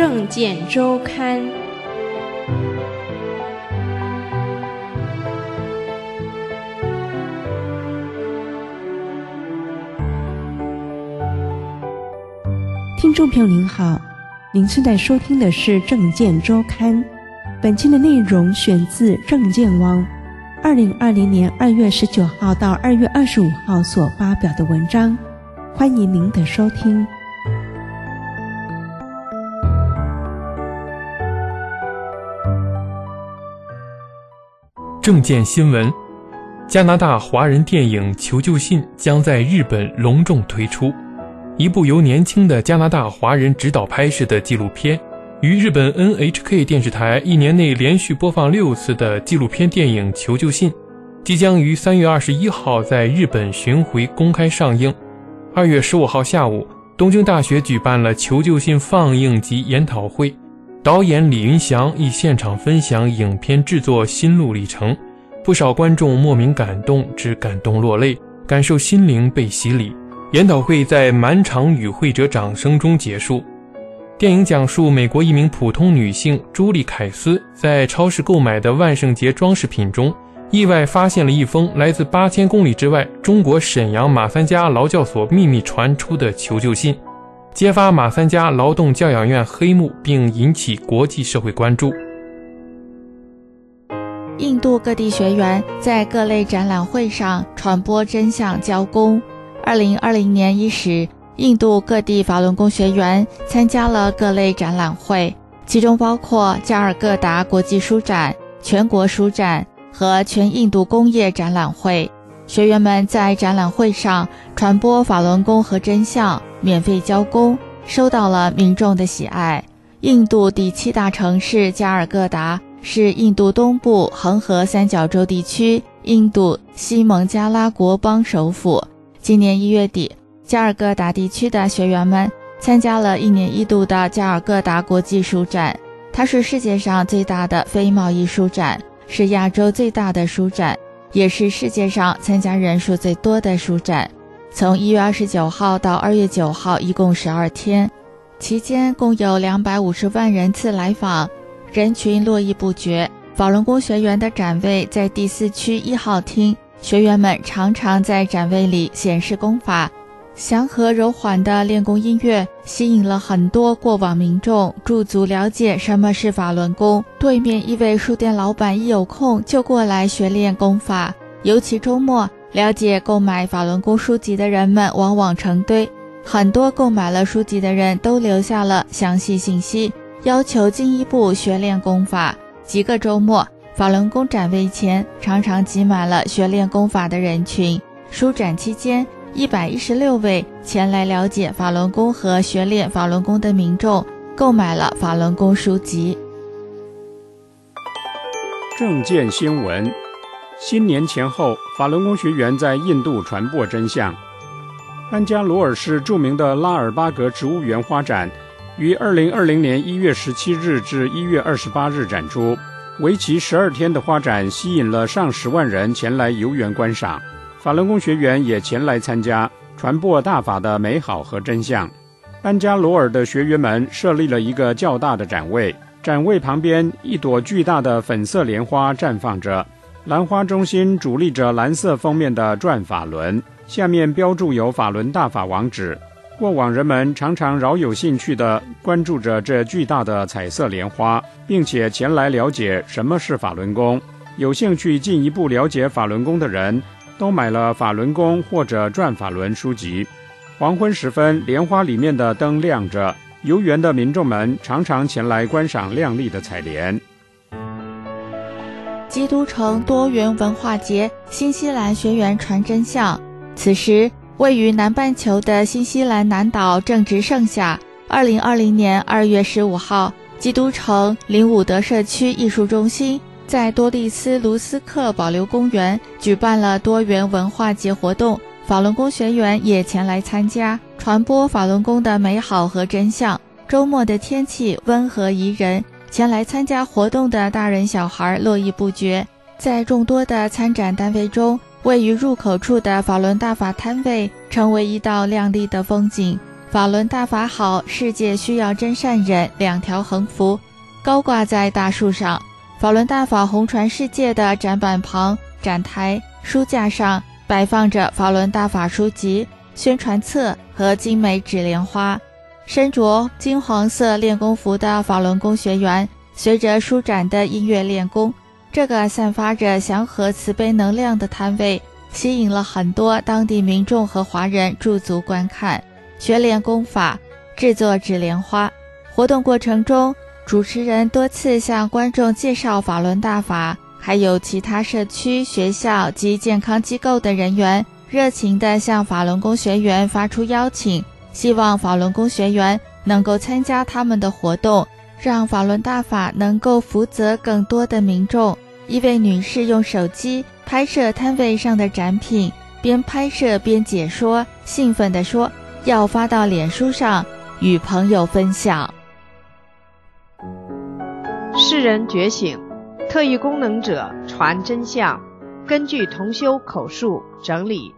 政见周刊》。 听众朋友您好，您现在收听的是《政见周刊》，本期的内容选自《政见网》2020年2月19号到2月25号所发表的文章，欢迎您的收听。 政见新闻：加拿大华人电影《求救信》将在日本隆重推出。一部由年轻的加拿大华人执导拍摄的纪录片，于日本 NHK 电视台1年内连续播放6次的纪录片电影《求救信》，即将于3月21号在日本巡回公开上映。2月15号下午，东京大学举办了《求救信》放映及研讨会，导演李云祥亦现场分享影片制作心路历程，不少观众莫名感动，至感动落泪，感受心灵被洗礼。研讨会在满场与会者掌声中结束。电影讲述美国一名普通女性朱莉凯斯在超市购买的万圣节装饰品中，意外发现了一封来自8000公里之外中国沈阳马三家劳教所秘密传出的求救信，揭发马三家劳动教养院黑幕，并引起国际社会关注。 印度各地学员在各类展览会上传播真相交功。2020年伊始，印度各地法轮功学员参加了各类展览会，其中包括加尔各答国际书展、全国书展和全印度工业展览会。学员们在展览会上传播法轮功和真相，免费交功，受到了民众的喜爱。印度第7大城市加尔各答是印度东部恒河三角洲地区印度西蒙加拉国邦首府。今年1月底，加尔各答地区的学员们参加了1年1度的加尔各答国际书展，它是世界上最大的非贸易书展，是亚洲最大的书展，也是世界上参加人数最多的书展。从1月29号到2月9号，一共12天，期间共有250万人次来访，人群络绎不绝。法轮功学员的展位在第4区1号厅，学员们常常在展位里显示功法，祥和柔缓的练功音乐吸引了很多过往民众驻足了解什么是法轮功。对面一位书店老板一有空就过来学练功法，尤其周末，了解购买法轮功书籍的人们往往成堆，很多购买了书籍的人都留下了详细信息，要求进一步学练功法。几个周末，法轮功展位前常常挤满了学练功法的人群。书展期间，116位前来了解法轮功和学练法轮功的民众购买了法轮功书籍。 政见新闻：新年前后，法轮功学员在印度传播真相。班加罗尔市著名的拉尔巴格植物园花展于2020年1月17日至1月28日展出，为期12天的花展吸引了上10万人前来游园观赏，法轮功学员也前来参加，传播大法的美好和真相。班加罗尔的学员们设立了一个较大的展位，展位旁边一朵巨大的粉色莲花绽放着，兰花中心伫立着蓝色封面的转法轮，下面标注有法轮大法网址。过往人们常常饶有兴趣地关注着这巨大的彩色莲花，并且前来了解什么是法轮功。有兴趣进一步了解法轮功的人都买了法轮功或者转法轮书籍。黄昏时分，莲花里面的灯亮着，游园的民众们常常前来观赏亮丽的彩莲。 基督城多元文化节，新西兰学员传真相。此时，位于南半球的新西兰南岛正值盛夏。2020年2月15号，基督城林伍德社区艺术中心在多利斯卢斯克保留公园举办了多元文化节活动，法轮功学员也前来参加，传播法轮功的美好和真相。周末的天气温和宜人，前来参加活动的大人小孩络绎不绝。在众多的参展单位中，位于入口处的法轮大法摊位成为一道亮丽的风景。 法轮大法好，世界需要真善忍两条横幅高挂在大树上。法轮大法红传世界的展板旁、展台、书架上摆放着法轮大法书籍、宣传册和精美纸莲花。身着金黄色练功服的法轮功学员随着舒展的音乐练功，这个散发着祥和慈悲能量的摊位吸引了很多当地民众和华人驻足观看，学练功法，制作纸莲花。活动过程中，主持人多次向观众介绍法轮大法，还有其他社区、学校及健康机构的人员热情地向法轮功学员发出邀请，希望法轮功学员能够参加他们的活动，让法轮大法能够福泽更多的民众。一位女士用手机拍摄摊位上的展品，边拍摄边解说，兴奋地说要发到脸书上与朋友分享。 世人觉醒，特异功能者传真相。根据同修口述整理。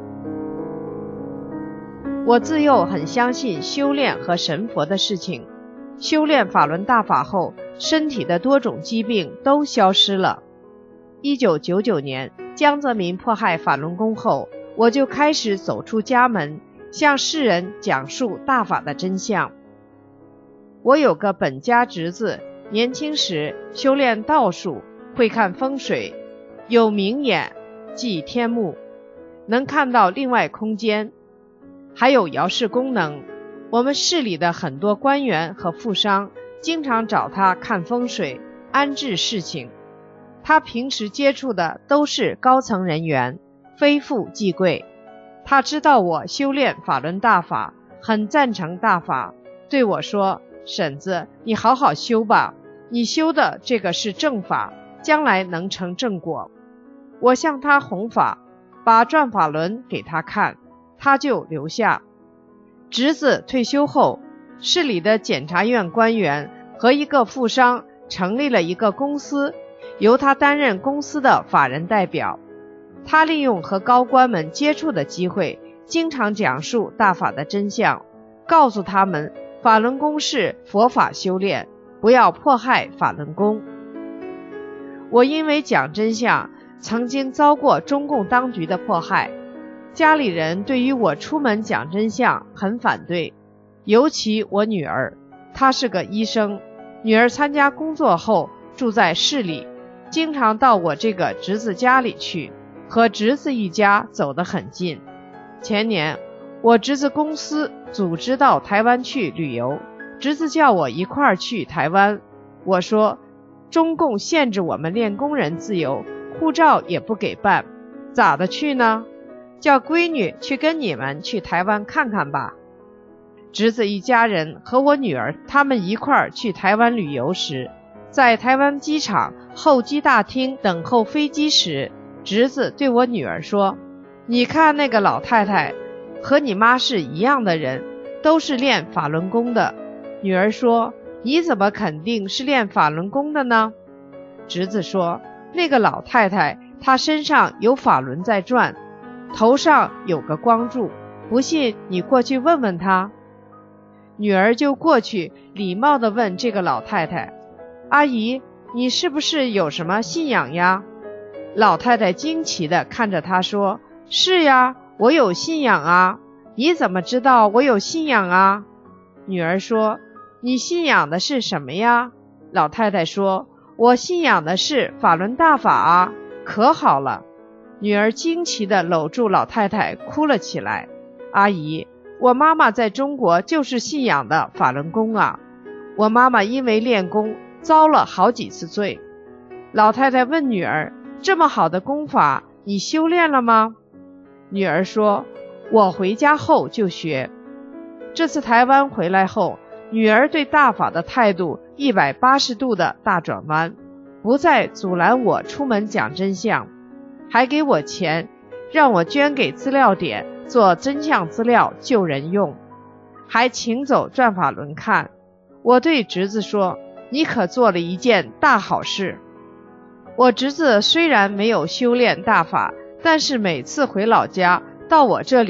我自幼很相信修炼和神佛的事情，修炼法轮大法后，身体的多种疾病都消失了。1999年，江泽民迫害法轮功后，我就开始走出家门，向世人讲述大法的真相。我有个本家侄子，年轻时修炼道术，会看风水，有明眼，即天目，能看到另外空间，还有遥视功能。我们市里的很多官员和富商经常找他看风水，安置事情。他平时接触的都是高层人员，非富即贵。他知道我修炼法轮大法，很赞成大法，对我说：婶子，你好好修吧，你修的这个是正法，将来能成正果。我向他弘法，把转法轮给他看，他就留下。侄子退休后，市里的检察院官员和一个富商成立了一个公司，由他担任公司的法人代表。他利用和高官们接触的机会，经常讲述大法的真相，告诉他们法轮功是佛法修炼，不要迫害法轮功。我因为讲真相，曾经遭过中共当局的迫害，家里人对于我出门讲真相很反对，尤其我女儿，她是个医生，女儿参加工作后住在市里，经常到我这个侄子家里去，和侄子一家走得很近。前年我侄子公司组织到台湾去旅游，侄子叫我一块儿去台湾，我说中共限制我们练功人自由，护照也不给办，咋的去呢？叫闺女去跟你们去台湾看看吧。侄子一家人和我女儿他们一块儿去台湾旅游时，在台湾机场候机大厅等候飞机时，侄子对我女儿说：你看那个老太太和你妈是一样的人，都是练法轮功的。女儿说：你怎么肯定是练法轮功的呢？侄子说：那个老太太她身上有法轮在转，头上有个光柱，不信你过去问问她。女儿就过去礼貌地问这个老太太：阿姨，你是不是有什么信仰呀？老太太惊奇地看着她说：是呀，我有信仰啊。你怎么知道我有信仰啊？女儿说：你信仰的是什么呀？老太太说：我信仰的是法轮大法啊，可好了。女儿惊奇地搂住老太太哭了起来。阿姨，我妈妈在中国就是信仰的法轮功啊，我妈妈因为练功遭了好几次罪。老太太问女儿：这么好的功法你修炼了吗？女儿说：我回家后就学。这次台湾回来后，女儿对大法的态度180度的大转弯，不再阻拦我出门讲真相，还给我钱，让我捐给资料点做真相资料救人用，还请走转法轮看。我对侄子说：你可做了一件大好事。我侄子虽然没有修炼大法，但是每次回老家到我这里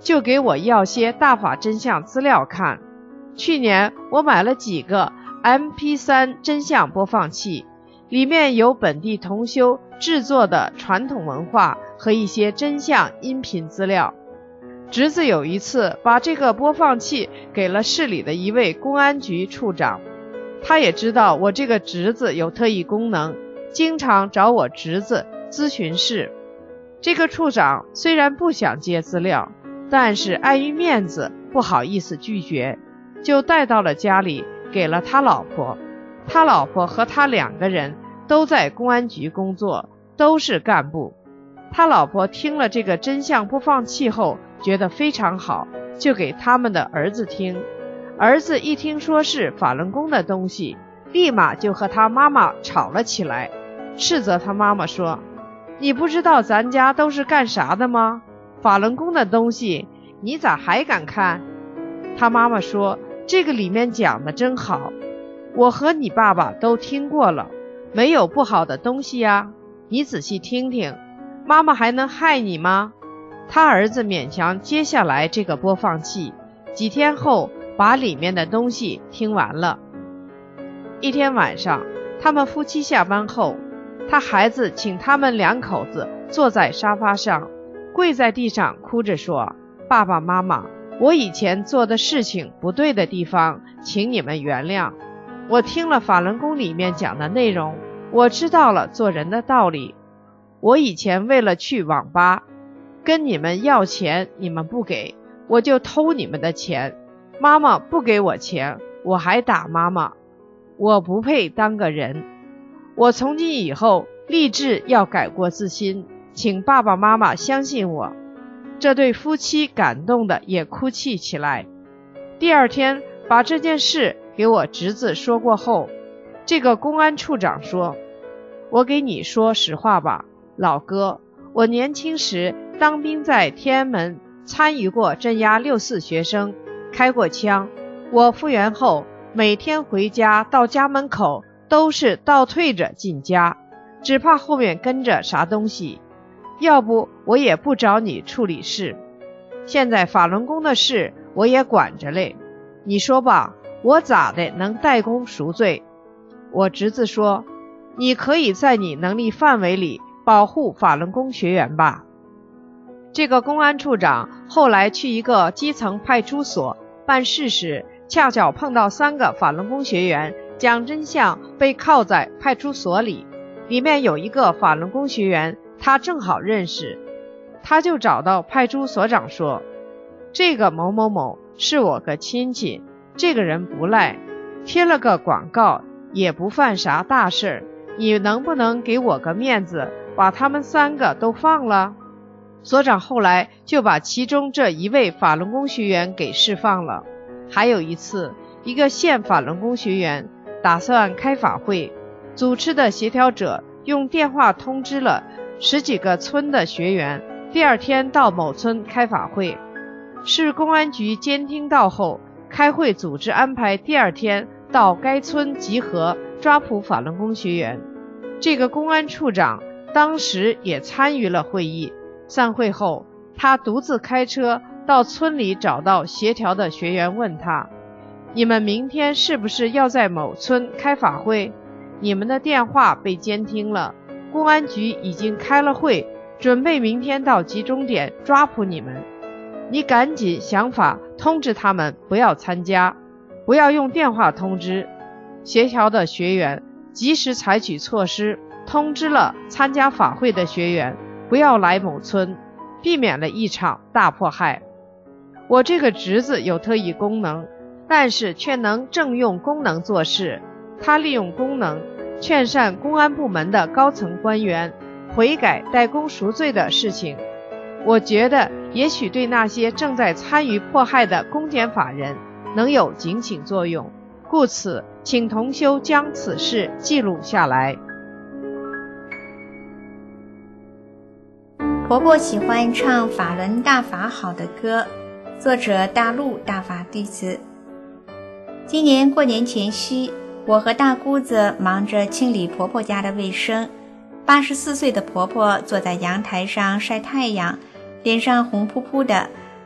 就给我要些大法真相资料看。去年我买了几个 MP3 真相播放器，里面有本地同修制作的传统文化和一些真相音频资料。侄子有一次把这个播放器给了市里的一位公安局处长，他也知道我这个侄子有特异功能，经常找我侄子咨询事。这个处长虽然不想接资料，但是碍于面子不好意思拒绝，就带到了家里给了他老婆。他老婆和他2个人都在公安局工作，都是干部。他老婆听了这个真相播放器后觉得非常好，就给他们的儿子听。儿子一听说是法轮功的东西，立马就和他妈妈吵了起来，斥责他妈妈说，你不知道咱家都是干啥的吗？法轮功的东西你咋还敢看？他妈妈说，这个里面讲的真好，我和你爸爸都听过了，没有不好的东西呀，你仔细听听，妈妈还能害你吗？他儿子勉强接下来这个播放器，几天后把里面的东西听完了。一天晚上，他们夫妻下班后，他孩子请他们2口子坐在沙发上，跪在地上哭着说，爸爸妈妈，我以前做的事情不对的地方，请你们原谅。我听了法轮功里面讲的内容，我知道了做人的道理。我以前为了去网吧跟你们要钱，你们不给，我就偷你们的钱，妈妈不给我钱，我还打妈妈，我不配当个人。我从今以后立志要改过自新，请爸爸妈妈相信我。这对夫妻感动的也哭泣起来。第二天把这件事给我侄子说过后，这个公安处长说，我给你说实话吧，老哥，我年轻时当兵在天安门，参与过镇压64学生，开过枪。我复员后每天回家到家门口都是倒退着进家，只怕后面跟着啥东西，要不我也不找你处理事。现在法轮功的事我也管着嘞，你说吧，我咋的能代功赎罪？我侄子说，你可以在你能力范围里保护法轮功学员吧。这个公安处长后来去一个基层派出所办事时，恰巧碰到3个法轮功学员讲真相被铐在派出所里，里面有一个法轮功学员他正好认识，他就找到派出所长说，这个某某某是我个亲戚，这个人不赖，贴了个广告也不犯啥大事，你能不能给我个面子，把他们3个都放了？所长后来就把其中这一位法轮功学员给释放了。还有一次，一个县法轮功学员打算开法会，组织的协调者用电话通知了10几个村的学员，第二天到某村开法会。市公安局监听到后，开会组织安排第二天到该村集合，抓捕法轮功学员。这个公安处长当时也参与了会议。散会后，他独自开车到村里找到协调的学员，问他，你们明天是不是要在某村开法会？你们的电话被监听了，公安局已经开了会，准备明天到集中点抓捕你们。你赶紧想法通知他们不要参加，不要用电话通知。协调的学员及时采取措施，通知了参加法会的学员不要来某村，避免了一场大迫害。我这个侄子有特异功能，但是却能正用功能做事。他利用功能劝善公安部门的高层官员悔改代功赎罪的事情，我觉得也许对那些正在参与迫害的公检法人能有警醒作用，故此请同修将此事记录下来。 婆婆喜欢唱法轮大法好的歌，作者大陆大法弟子。今年过年前夕，我和大姑子忙着清理婆婆家的卫生。84岁的婆婆坐在阳台上晒太阳，脸上红扑扑的，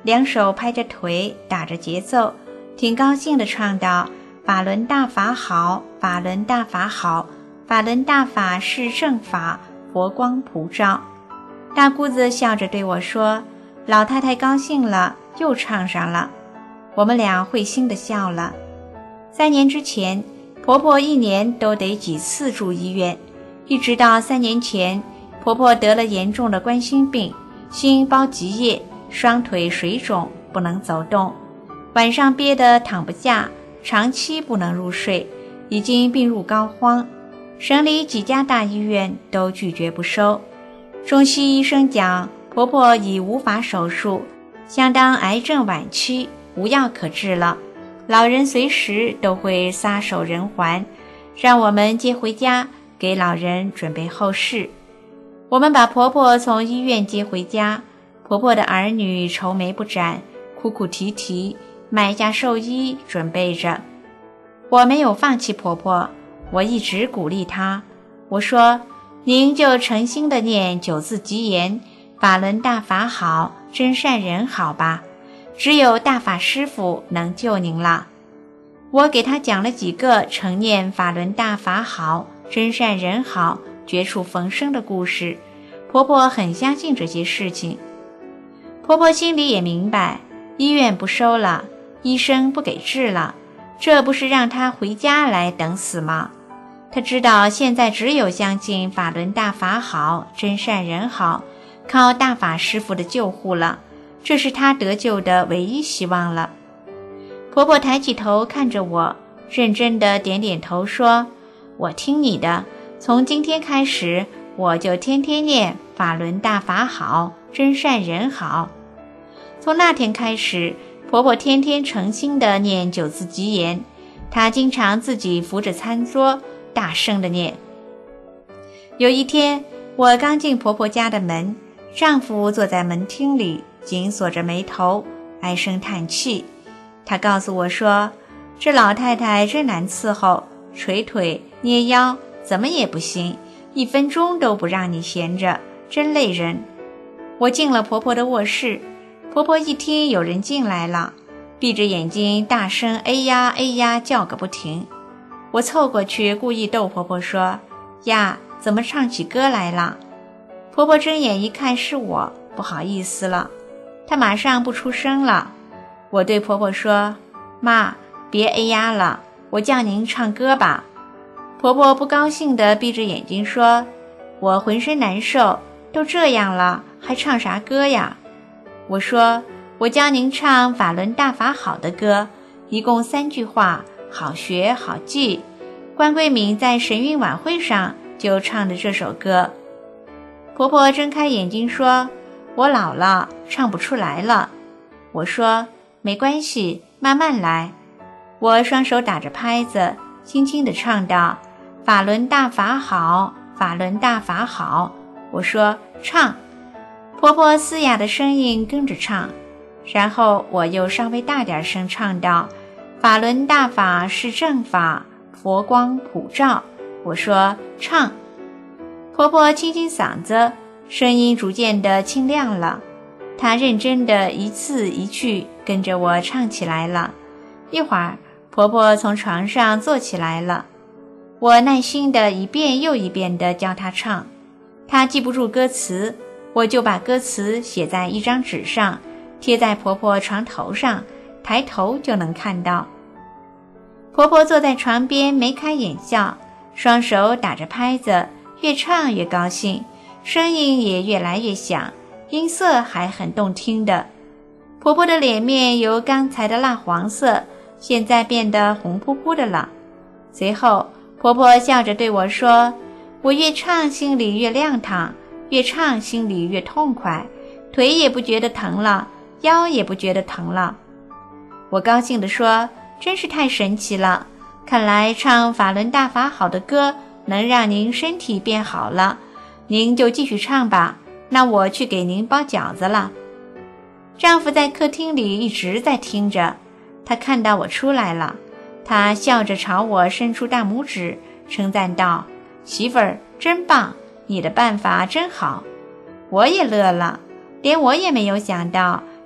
两手拍着腿，打着节奏，挺高兴地唱道：法轮大法好，法轮大法好，法轮大法是正法，佛光普照。大姑子笑着对我说：老太太高兴了，又唱上了。我们俩会心地笑了。3年之前，婆婆1年都得几次住医院，一直到3年前，婆婆得了严重的冠心病，心包积液，双腿水肿，不能走动，晚上憋得躺不下，长期不能入睡，已经病入膏肓，省里几家大医院都拒绝不收。中西医生讲，婆婆已无法手术，相当癌症晚期，无药可治了。老人随时都会撒手人寰，让我们接回家，给老人准备后事。我们把婆婆从医院接回家，婆婆的儿女愁眉不展，哭哭啼啼，买下寿衣准备着。我没有放弃婆婆，我一直鼓励她。我说：您就诚心地念9字吉言，法轮大法好，真善人好吧，只有大法师父能救您了。我给她讲了几个常念法轮大法好，真善人好，绝处逢生的故事，婆婆很相信这些事情。婆婆心里也明白，医院不收了，医生不给治了，这不是让她回家来等死吗？她知道现在只有相信法轮大法好，真善人好，靠大法师父的救护了，这是她得救的唯一希望了。婆婆抬起头看着我，认真地点点头说：我听你的，从今天开始，我就天天念法轮大法好，真善人好。从那天开始，婆婆天天诚心地念9字吉言，她经常自己扶着餐桌，大声地念。有一天，我刚进婆婆家的门，丈夫坐在门厅里，紧锁着眉头，唉声叹气。他告诉我说：这老太太真难伺候，捶腿捏腰怎么也不行，1分钟都不让你闲着，真累人。我进了婆婆的卧室，婆婆一听有人进来了，闭着眼睛大声哎呀哎呀叫个不停。我凑过去故意逗婆婆说：呀，怎么唱起歌来了？婆婆睁眼一看是我，不好意思了，她马上不出声了。我对婆婆说：妈，别哎呀了，我叫您唱歌吧。婆婆不高兴地闭着眼睛说：我浑身难受，都这样了，还唱啥歌呀？我说：我教您唱法轮大法好的歌，一共3句话，好学好记。关桂敏在神韵晚会上就唱的这首歌。婆婆睁开眼睛说：我老了，唱不出来了。我说：没关系，慢慢来。我双手打着拍子，轻轻地唱道：法轮大法好，法轮大法好。我说唱，婆婆嘶哑的声音跟着唱，然后我又稍微大点声唱道：法轮大法是正法，佛光普照。我说唱，婆婆清清嗓子，声音逐渐的清亮了，她认真的一字一句跟着我唱起来了。一会儿，婆婆从床上坐起来了，我耐心的一遍又一遍地教她唱。她记不住歌词，我就把歌词写在一张纸上，贴在婆婆床头上，抬头就能看到。婆婆坐在床边眉开眼笑，双手打着拍子，越唱越高兴，声音也越来越响，音色还很动听的。婆婆的脸面由刚才的蜡黄色，现在变得红扑扑的了。随后，婆婆笑着对我说：我越唱心里越亮堂，越唱心里越痛快，腿也不觉得疼了，腰也不觉得疼了。我高兴地说：真是太神奇了，看来唱法轮大法好的歌能让您身体变好了，您就继续唱吧，那我去给您包饺子了。丈夫在客厅里一直在听着，他看到我出来了，他笑着朝我伸出大拇指，称赞道：媳妇儿真棒，你的办法真好。我也乐了，连我也没有想到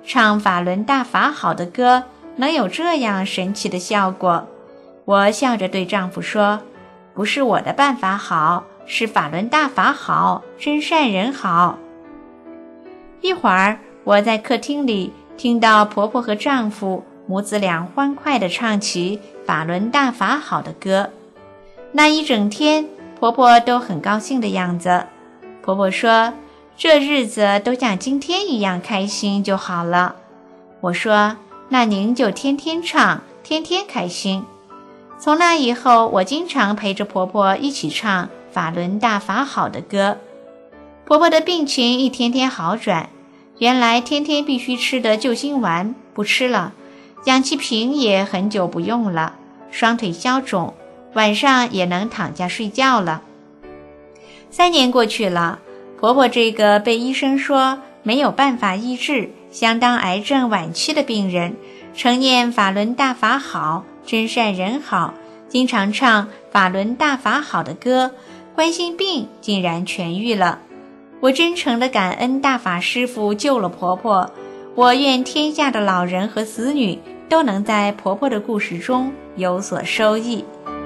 唱法轮大法好的歌能有这样神奇的效果。我笑着对丈夫说，不是我的办法好，是法轮大法好，真善人好。一会儿我在客厅里听到婆婆和丈夫母子俩欢快地唱起法轮大法好的歌。那一整天婆婆都很高兴的样子。婆婆说，这日子都像今天一样开心就好了。我说，那您就天天唱，天天开心。从那以后，我经常陪着婆婆一起唱法轮大法好的歌。婆婆的病情一天天好转，原来天天必须吃的救心丸不吃了，氧气瓶也很久不用了，双腿消肿，晚上也能躺下睡觉了。3年过去了，婆婆这个被医生说没有办法医治、相当癌症晚期的病人，常念法轮大法好，真善人好，经常唱法轮大法好的歌，冠心病竟然痊愈了。我真诚地感恩大法师父救了婆婆，我愿天下的老人和子女都能在婆婆的故事中有所收益。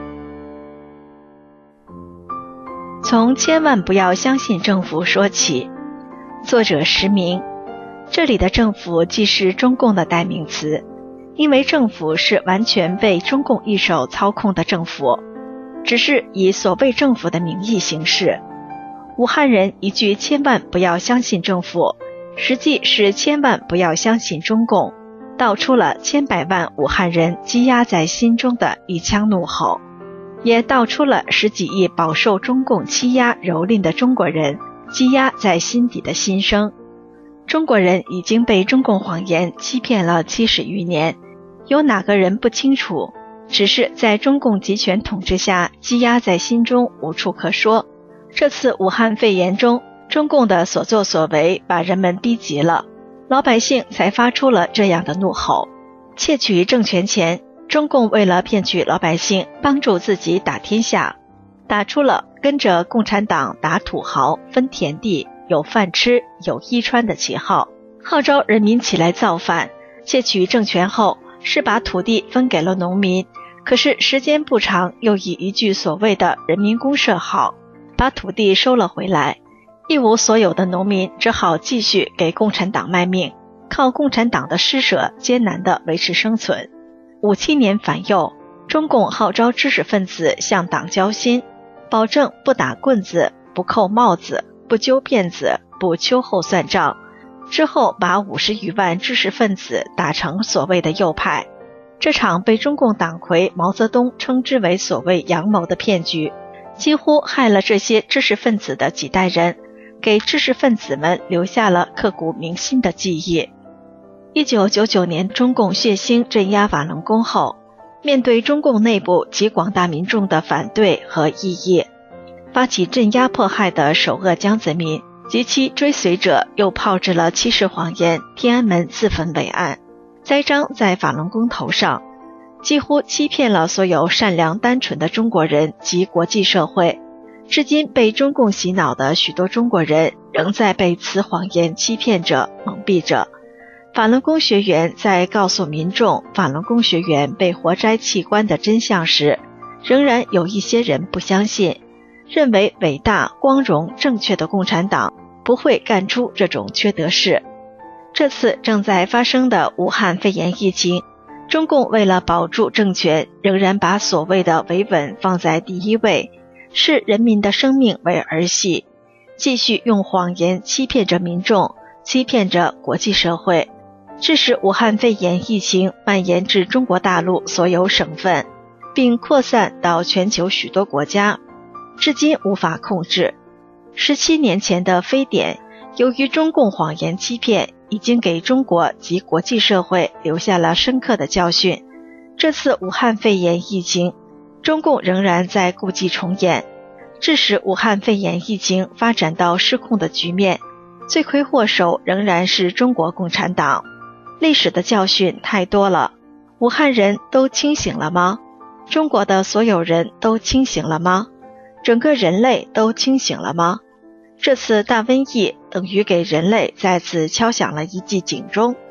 从千万不要相信政府说起。作者实名。这里的政府既是中共的代名词，因为政府是完全被中共一手操控的政府，只是以所谓政府的名义行事。武汉人一句千万不要相信政府，实际是千万不要相信中共，道出了千百万武汉人积压在心中的一腔怒吼，也道出了10几亿饱受中共欺压蹂躏的中国人积压在心底的心声。中国人已经被中共谎言欺骗了70余年，有哪个人不清楚？只是在中共集权统治下积压在心中无处可说。这次武汉肺炎中，中共的所作所为把人们逼急了，老百姓才发出了这样的怒吼。窃取政权前，中共为了骗取老百姓帮助自己打天下，打出了跟着共产党打土豪分田地有饭吃有衣穿的旗号，号召人民起来造反。窃取政权后是把土地分给了农民，可是时间不长，又以一句所谓的人民公社号把土地收了回来，一无所有的农民只好继续给共产党卖命，靠共产党的施舍艰难地维持生存。57年反右，中共号召知识分子向党交心，保证不打棍子，不扣帽子，不揪辫子，不秋后算账。之后把50余万知识分子打成所谓的右派。这场被中共党魁毛泽东称之为所谓阳谋的骗局，几乎害了这些知识分子的几代人，给知识分子们留下了刻骨铭心的记忆。1999年中共血腥镇压法轮功后，面对中共内部及广大民众的反对和异议，发起镇压迫害的首恶江泽民及其追随者又炮制了欺世谎言天安门自焚伟案，栽赃在法轮功头上，几乎欺骗了所有善良单纯的中国人及国际社会。至今被中共洗脑的许多中国人仍在被此谎言欺骗着蒙蔽着。法轮功学员在告诉民众法轮功学员被活摘器官的真相时，仍然有一些人不相信，认为伟大、光荣、正确的共产党不会干出这种缺德事。这次正在发生的武汉肺炎疫情，中共为了保住政权，仍然把所谓的维稳放在第一位，视人民的生命为儿戏，继续用谎言欺骗着民众，欺骗着国际社会，致使武汉肺炎疫情蔓延至中国大陆所有省份，并扩散到全球许多国家，至今无法控制。17年前的非典，由于中共谎言欺骗，已经给中国及国际社会留下了深刻的教训。这次武汉肺炎疫情，中共仍然在故伎重演，致使武汉肺炎疫情发展到失控的局面，罪魁祸首仍然是中国共产党。历史的教训太多了，武汉人都清醒了吗？中国的所有人都清醒了吗？整个人类都清醒了吗？这次大瘟疫等于给人类再次敲响了一记警钟，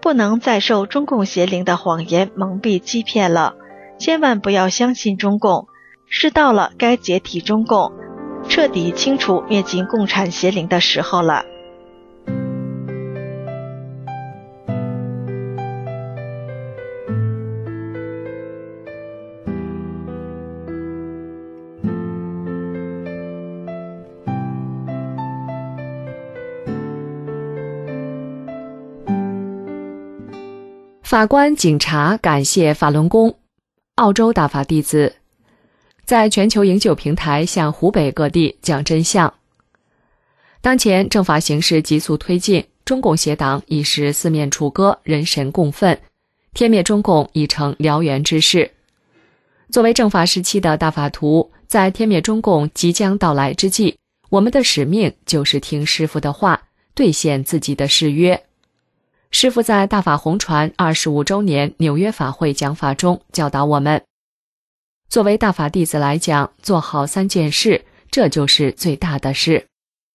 不能再受中共邪灵的谎言蒙蔽欺骗了，千万不要相信中共，是到了该解体中共，彻底清除灭尽共产邪灵的时候了。 法官、警察感谢法轮功。澳洲大法弟子在全球营救平台向湖北各地讲真相。当前政法形势急速推进，中共邪党已是四面楚歌，人神共愤，天灭中共已成燎原之势。作为政法时期的大法徒，在天灭中共即将到来之际，我们的使命就是听师父的话，兑现自己的誓约。师父在大法红传25周年纽约法会讲法中教导我们，作为大法弟子来讲，做好3件事，这就是最大的事。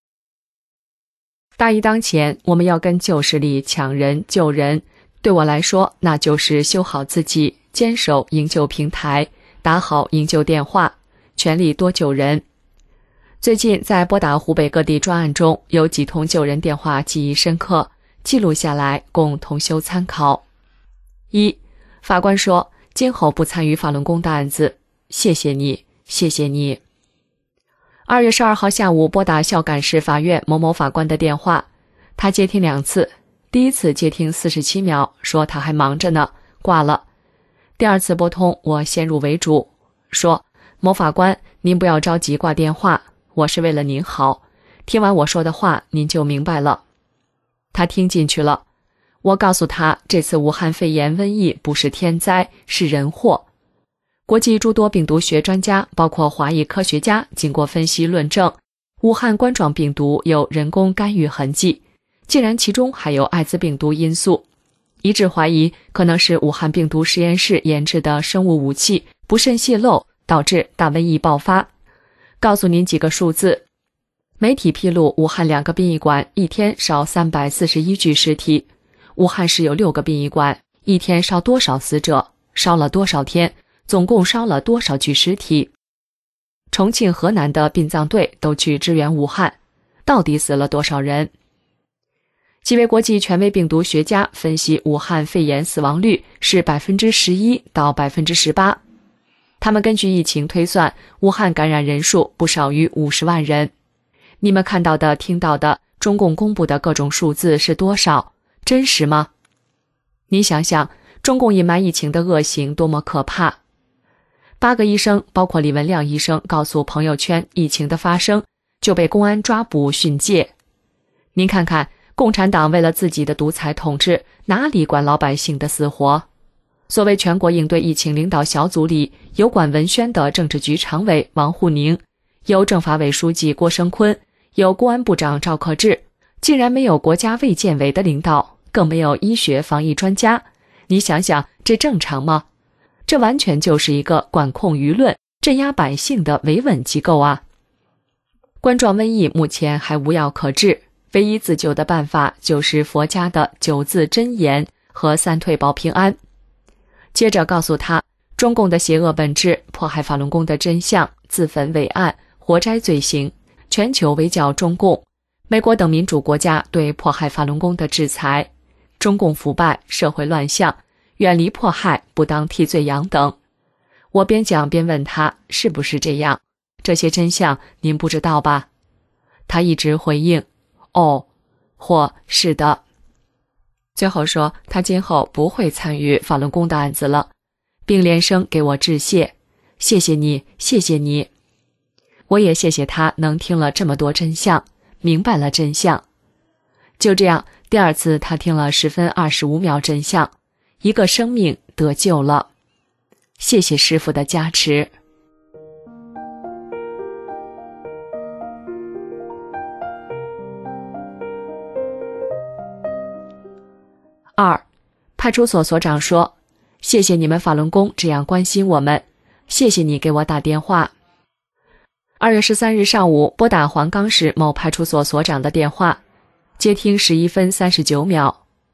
大义当前，我们要跟旧势力抢人救人，对我来说，那就是修好自己，坚守营救平台，打好营救电话，全力多救人。最近在拨打湖北各地专案中，有几通救人电话记忆深刻，记录下来供同修参考。1. 法官说，今后不参与法轮功的案子，谢谢你，谢谢你。2月12号下午拨打孝感市法院某某法官的电话，他接听2次，第一次接听47秒，说他还忙着呢，挂了。第2次拨通，我先入为主，说，某法官，您不要着急挂电话，我是为了您好，听完我说的话，您就明白了。他听进去了，我告诉他，这次武汉肺炎瘟疫不是天灾，是人祸。国际诸多病毒学专家，包括华裔科学家，经过分析论证，武汉冠状病毒有人工干预痕迹，竟然其中还有艾滋病毒因素，一致怀疑可能是武汉病毒实验室研制的生物武器不慎泄漏，导致大瘟疫爆发。告诉您几个数字，媒体披露武汉2个殡仪馆一天烧341具尸体，武汉市有6个殡仪馆，一天烧多少死者，烧了多少天，总共烧了多少具尸体。重庆、河南的殡葬队都去支援武汉，到底死了多少人？几位国际权威病毒学家分析武汉肺炎死亡率是 11% 到 18%， 他们根据疫情推算，武汉感染人数不少于50万人。你们看到的、听到的，中共公布的各种数字是多少？真实吗？你想想，中共隐瞒疫情的恶行多么可怕！8个医生，包括李文亮医生，告诉朋友圈疫情的发生，就被公安抓捕训诫。您看看，共产党为了自己的独裁统治，哪里管老百姓的死活？所谓全国应对疫情领导小组里，有管文宣的政治局常委王沪宁，有政法委书记郭声琨，有公安部长赵克志，竟然没有国家卫健委的领导，更没有医学防疫专家。你想想，这正常吗？这完全就是一个管控舆论、镇压百姓的维稳机构啊！冠状瘟疫目前还无药可治，唯一自救的办法就是佛家的9字真言和3退保平安。接着告诉他，中共的邪恶本质，迫害法轮功的真相，自焚伟案，活摘罪行，全球围剿中共，美国等民主国家对迫害法轮功的制裁，中共腐败，社会乱象，远离迫害，不当替罪羊等。我边讲边问他，是不是这样？这些真相您不知道吧？他一直回应，哦，或是的。最后说他今后不会参与法轮功的案子了，并连声给我致谢，谢谢你，谢谢你。我也谢谢他能听了这么多真相，明白了真相。就这样，第2次他听了10分25秒真相，一个生命得救了。谢谢师父的加持。2. 派出所所长说，谢谢你们法轮功这样关心我们，谢谢你给我打电话。2月13日上午拨打黄冈市某派出所所长的电话，接听11分39秒。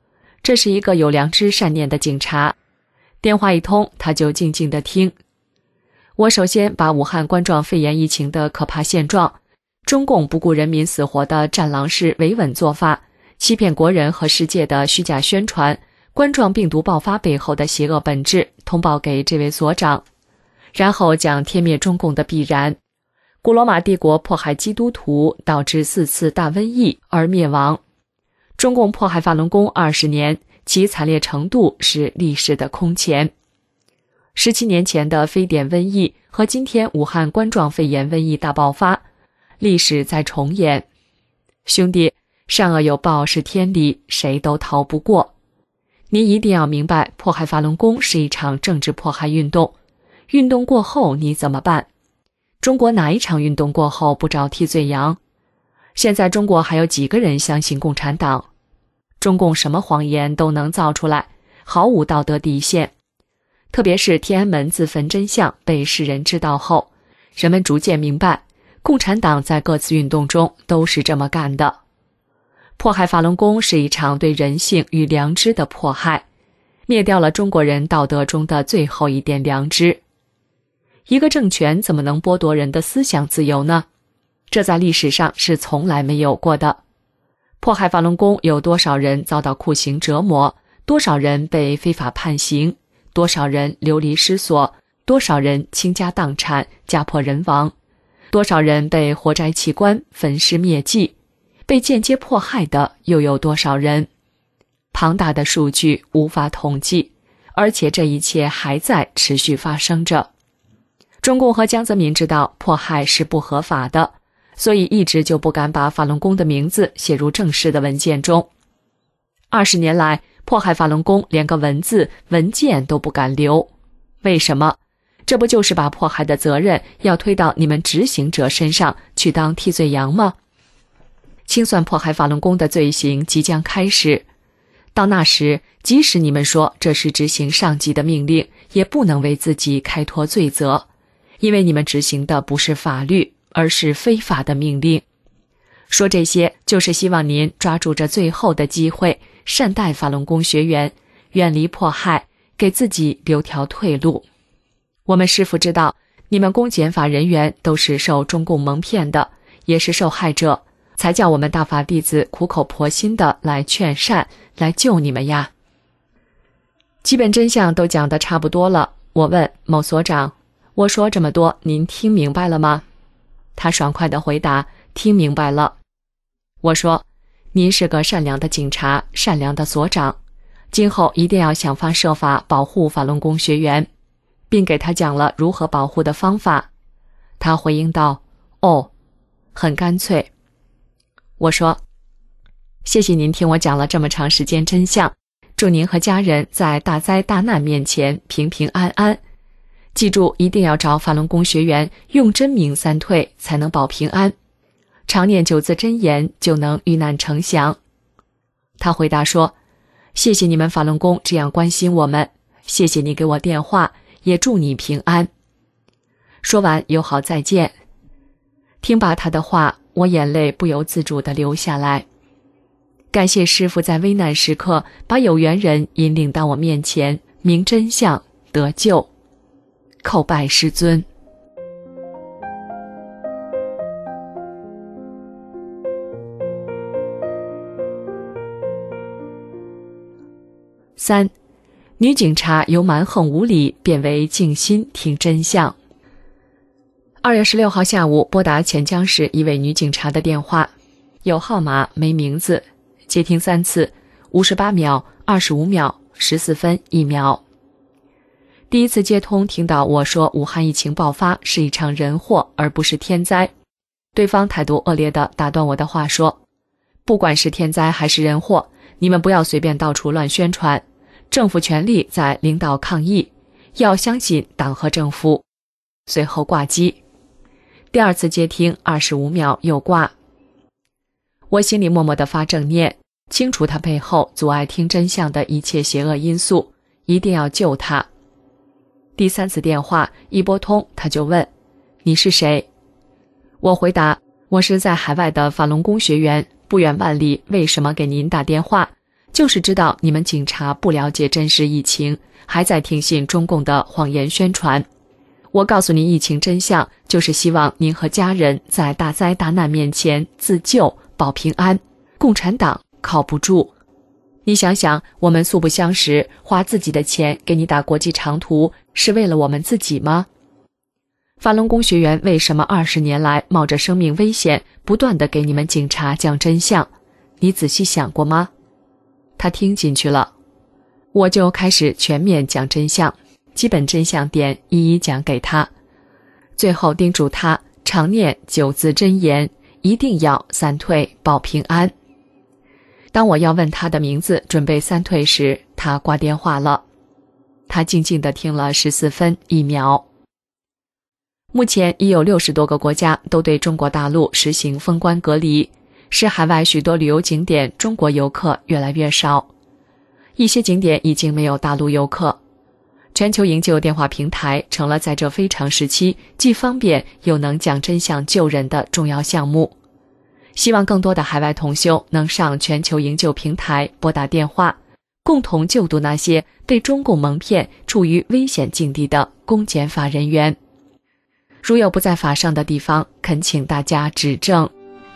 这是一个有良知善念的警察。电话一通，他就静静地听。我首先把武汉冠状肺炎疫情的可怕现状，中共不顾人民死活的战狼式维稳做法，欺骗国人和世界的虚假宣传，冠状病毒爆发背后的邪恶本质通报给这位所长，然后讲天灭中共的必然。古罗马帝国迫害基督徒，导致4次大瘟疫而灭亡。中共迫害法轮功20年，其惨烈程度是历史的空前。17年前的非典瘟疫和今天武汉冠状肺炎瘟疫大爆发，历史在重演。兄弟，善恶有报是天理，谁都逃不过。您一定要明白，迫害法轮功是一场政治迫害运动，运动过后你怎么办？中国哪一场运动过后不找替罪羊？现在中国还有几个人相信共产党？中共什么谎言都能造出来，毫无道德底线。特别是天安门自焚真相被世人知道后，人们逐渐明白，共产党在各次运动中都是这么干的。迫害法轮功是一场对人性与良知的迫害，灭掉了中国人道德中的最后一点良知。一个政权怎么能剥夺人的思想自由呢？这在历史上是从来没有过的。迫害法轮功有多少人遭到酷刑折磨，多少人被非法判刑，多少人流离失所，多少人倾家荡产，家破人亡，多少人被活摘器官，焚尸灭迹，被间接迫害的又有多少人？庞大的数据无法统计，而且这一切还在持续发生着。中共和江泽民知道迫害是不合法的，所以一直就不敢把法轮功的名字写入正式的文件中。20年来，迫害法轮功连个文字文件都不敢留。为什么？这不就是把迫害的责任要推到你们执行者身上去当替罪羊吗？清算迫害法轮功的罪行即将开始，到那时，即使你们说这是执行上级的命令，也不能为自己开脱罪责，因为你们执行的不是法律，而是非法的命令。说这些就是希望您抓住这最后的机会，善待法轮功学员，远离迫害，给自己留条退路。我们师父知道，你们公检法人员都是受中共蒙骗的，也是受害者，才叫我们大法弟子苦口婆心的来劝善，来救你们呀。基本真相都讲得差不多了，我问某所长，我说这么多，您听明白了吗？他爽快地回答，听明白了。我说，您是个善良的警察，善良的所长，今后一定要想方设法保护法轮功学员，并给他讲了如何保护的方法。他回应道，哦，很干脆。我说，谢谢您听我讲了这么长时间真相，祝您和家人在大灾大难面前平平安安。记住，一定要找法轮功学员用真名3退，才能保平安。常念9字真言，就能遇难成祥。他回答说，谢谢你们法轮功这样关心我们，谢谢你给我电话，也祝你平安。说完友好再见。听罢他的话，我眼泪不由自主地流下来。感谢师父在危难时刻把有缘人引领到我面前，明真相，得救。叩拜师尊。3. 女警察由蛮横无理变为静心听真相。2月16号下午，拨打潜江市一位女警察的电话，有号码没名字，接听3次，58秒、25秒、14分1秒。第一次接通，听到我说武汉疫情爆发是一场人祸，而不是天灾。对方态度恶劣地打断我的话说，不管是天灾还是人祸，你们不要随便到处乱宣传，政府全力在领导抗疫，要相信党和政府。随后挂机。第二次接听25秒又挂。我心里默默地发正念，清除他背后阻碍听真相的一切邪恶因素，一定要救他。第3次电话一拨通，他就问，你是谁？我回答，我是在海外的法轮功学员，不远万里，为什么给您打电话？ 就是知道你们警察不了解真实疫情，还在听信中共的谎言宣传。我告诉您疫情真相，就是希望您和家人在大灾大难面前自救保平安。共产党靠不住。你想想，我们素不相识，花自己的钱给你打国际长途，是为了我们自己吗？法轮功学员为什么20年来冒着生命危险，不断地给你们警察讲真相？你仔细想过吗？他听进去了，我就开始全面讲真相，基本真相点一一讲给他，最后叮嘱他常念9字真言，一定要3退保平安。当我要问他的名字，准备3退时，他挂电话了。他静静地听了14分1秒。目前已有60多个国家都对中国大陆实行封关隔离，使海外许多旅游景点中国游客越来越少，一些景点已经没有大陆游客。全球营救电话平台成了在这非常时期既方便又能讲真相救人的重要项目。希望更多的海外同修能上全球营救平台拨打电话，共同救度那些被中共蒙骗处于危险境地的公检法人员。如有不在法上的地方，恳请大家指正。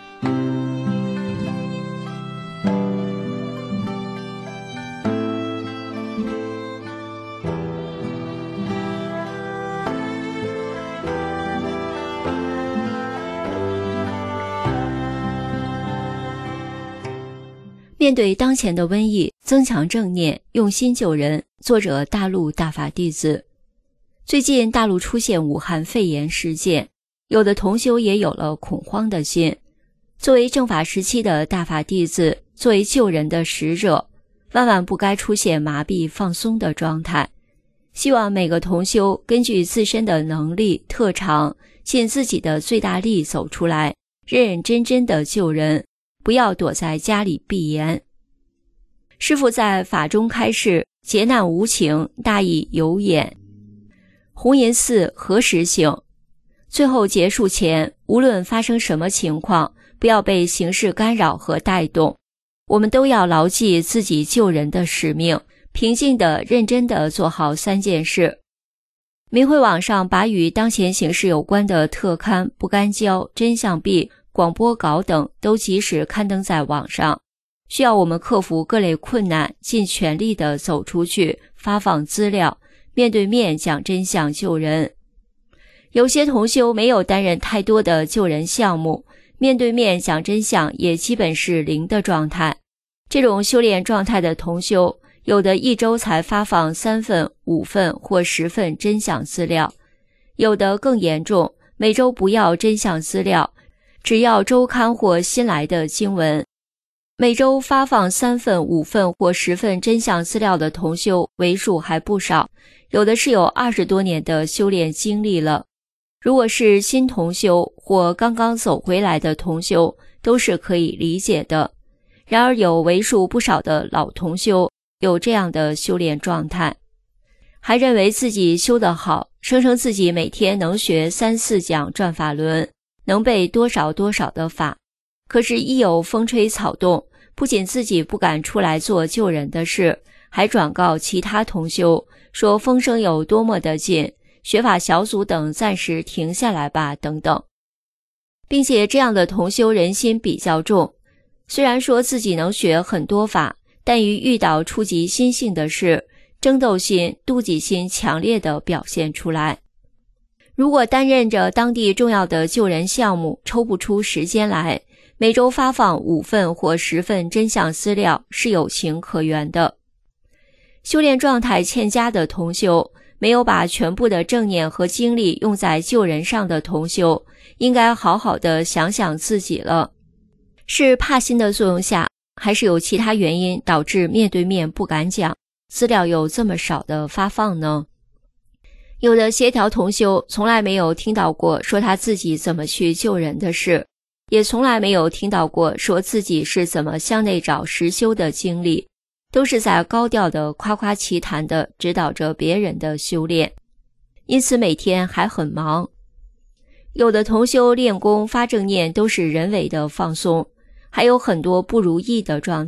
面对当前的瘟疫，增强正念，用心救人。作者大陆大法弟子。最近大陆出现武汉肺炎事件，有的同修也有了恐慌的心。作为正法时期的大法弟子，作为救人的使者，万万不该出现麻痹放松的状态。希望每个同修根据自身的能力特长，尽自己的最大力走出来，认认真真的救人，不要躲在家里闭眼。师父在法中开示，劫难无情，大义有眼。红岩寺何时醒？最后结束前，无论发生什么情况，不要被形势干扰和带动。我们都要牢记自己救人的使命，平静地、认真地做好3件事。明慧网上把与当前形势有关的特刊、不干胶、真相币、广播稿等都及时刊登在网上，需要我们克服各类困难，尽全力地走出去，发放资料，面对面讲真相救人。有些同修没有担任太多的救人项目，面对面讲真相也基本是0的状态。这种修炼状态的同修，有的1周才发放3份、5份或10份真相资料，有的更严重，每周不要真相资料，只要周刊或新来的经文。每周发放3份、5份或10份真相资料的同修为数还不少，有的是有20多年的修炼经历了。如果是新同修或刚刚走回来的同修，都是可以理解的。然而有为数不少的老同修有这样的修炼状态，还认为自己修得好，声称自己每天能学3、4讲转法轮，能背多少多少的法。可是一有风吹草动，不仅自己不敢出来做救人的事，还转告其他同修说风声有多么的紧，学法小组等暂时停下来吧等等。并且这样的同修人心比较重，虽然说自己能学很多法，但于遇到触及心性的事，争斗心、妒忌心强烈地表现出来。如果担任着当地重要的救人项目，抽不出时间来，每周发放5份或10份真相资料是有情可原的。修炼状态欠佳的同修，没有把全部的正念和精力用在救人上的同修，应该好好的想想自己了。是怕心的作用下，还是有其他原因导致面对面不敢讲，资料有这么少的发放呢？有的协调同修从来没有听到过说他自己怎么去救人的事，也从来没有听到过说自己是怎么向内找实修的经历，都是在高调的夸夸其谈的指导着别人的修炼，因此每天还很忙。有的同修练功发正念都是人为的放松，还有很多不如意的状态，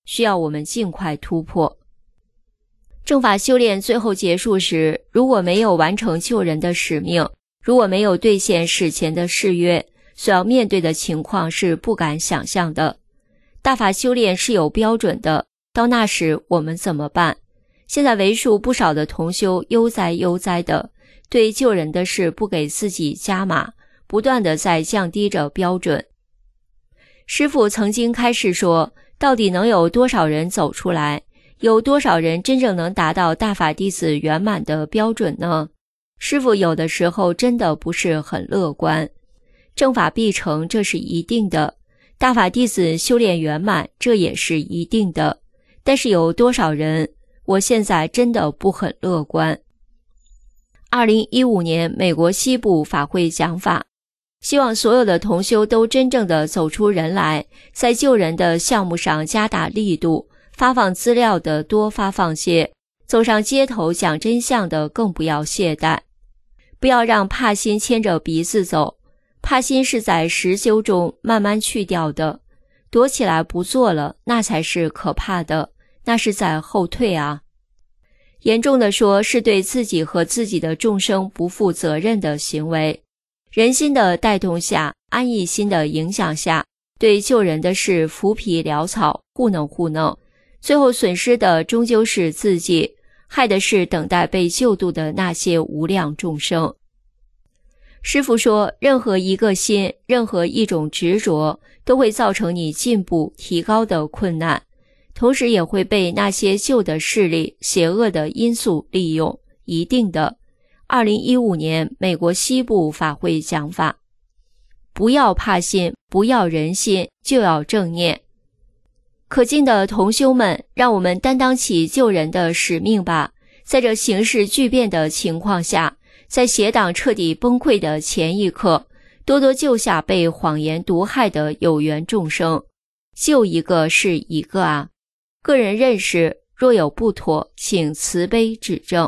需要我们尽快突破。正法修炼最后结束时，如果没有完成救人的使命，如果没有兑现史前的誓约，所要面对的情况是不敢想象的。大法修炼是有标准的，到那时我们怎么办？现在为数不少的同修悠哉的，对救人的事不给自己加码，不断地在降低着标准。师父曾经开示说，到底能有多少人走出来？有多少人真正能达到大法弟子圆满的标准呢？师父有的时候真的不是很乐观。正法必成，这是一定的；大法弟子修炼圆满，这也是一定的。但是有多少人？我现在真的不很乐观。2015年美国西部法会讲法，希望所有的同修都真正的走出人来，在救人的项目上加大力度，发放资料的多发放些，走上街头讲真相的更不要懈怠。不要让怕心牵着鼻子走，怕心是在实修中慢慢去掉的，躲起来不做了，那才是可怕的，那是在后退啊。严重的说，是对自己和自己的众生不负责任的行为。人心的带动下，安逸心的影响下，对救人的事浮皮潦草，糊弄，最后损失的终究是自己，害的是等待被救度的那些无量众生。师父说，任何一个心，任何一种执着，都会造成你进步提高的困难，同时也会被那些旧的势力、邪恶的因素利用，一定的。2015年美国西部法会讲法，不要怕心，不要人心，就要正念。可敬的同修们，让我们担当起救人的使命吧。在这形势巨变的情况下，在邪党彻底崩溃的前一刻，多多救下被谎言毒害的有缘众生，救一个是一个啊。个人认识若有不妥，请慈悲指正。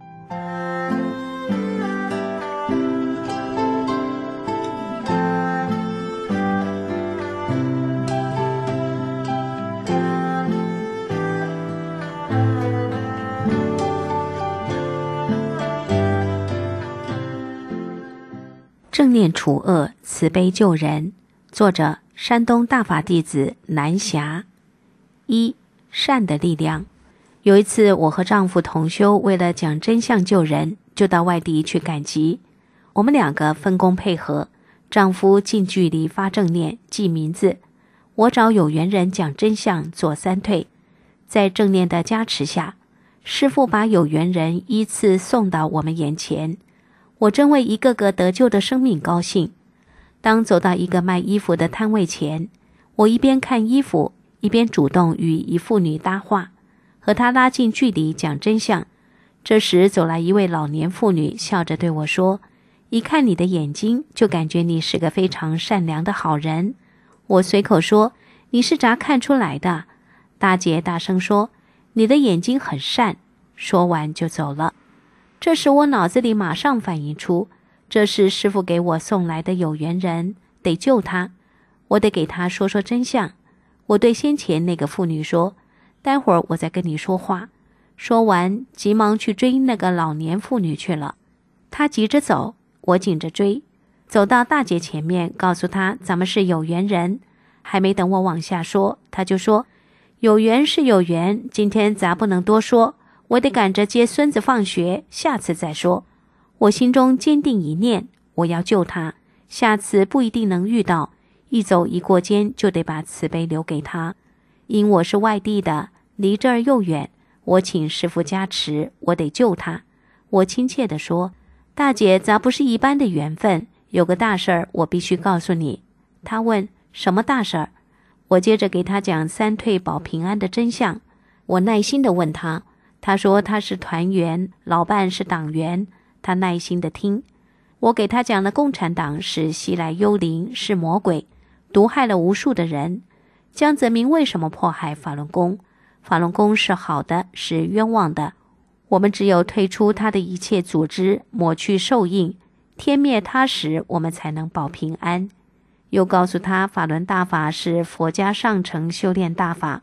正念除恶，慈悲救人。作者：山东大法弟子南霞。一、善的力量。有一次，我和丈夫同修为了讲真相救人，就到外地去赶集。我们两个分工配合，丈夫近距离发正念记名字，我找有缘人讲真相做三退。在正念的加持下，师父把有缘人依次送到我们眼前。我真为一个个得救的生命高兴。当走到一个卖衣服的摊位前，我一边看衣服，一边主动与一妇女搭话，和她拉近距离讲真相。这时走来一位老年妇女，笑着对我说：“一看你的眼睛，就感觉你是个非常善良的好人。”我随口说：“你是咋看出来的？”大姐大声说：“你的眼睛很善。”说完就走了。这时我脑子里马上反映出，这是师父给我送来的有缘人，得救他，我得给他说说真相。我对先前那个妇女说：“待会儿我再跟你说话。”说完急忙去追那个老年妇女去了。她急着走，我紧着追，走到大姐前面，告诉她咱们是有缘人。还没等我往下说，她就说：“有缘是有缘，今天咱不能多说，我得赶着接孙子放学，下次再说。”我心中坚定一念，我要救他，下次不一定能遇到，一走一过间就得把慈悲留给他。因我是外地的，离这儿又远，我请师父加持，我得救他。我亲切地说：“大姐，咱不是一般的缘分，有个大事儿我必须告诉你。”他问：“什么大事儿？”我接着给他讲三退保平安的真相。我耐心地问他，他说他是团员，老伴是党员，他耐心地听。我给他讲了共产党是西来幽灵，是魔鬼，毒害了无数的人。江泽民为什么迫害法轮功？法轮功是好的，是冤枉的。我们只有退出他的一切组织，抹去受印，天灭他时，我们才能保平安。又告诉他，法轮大法是佛家上乘修炼大法，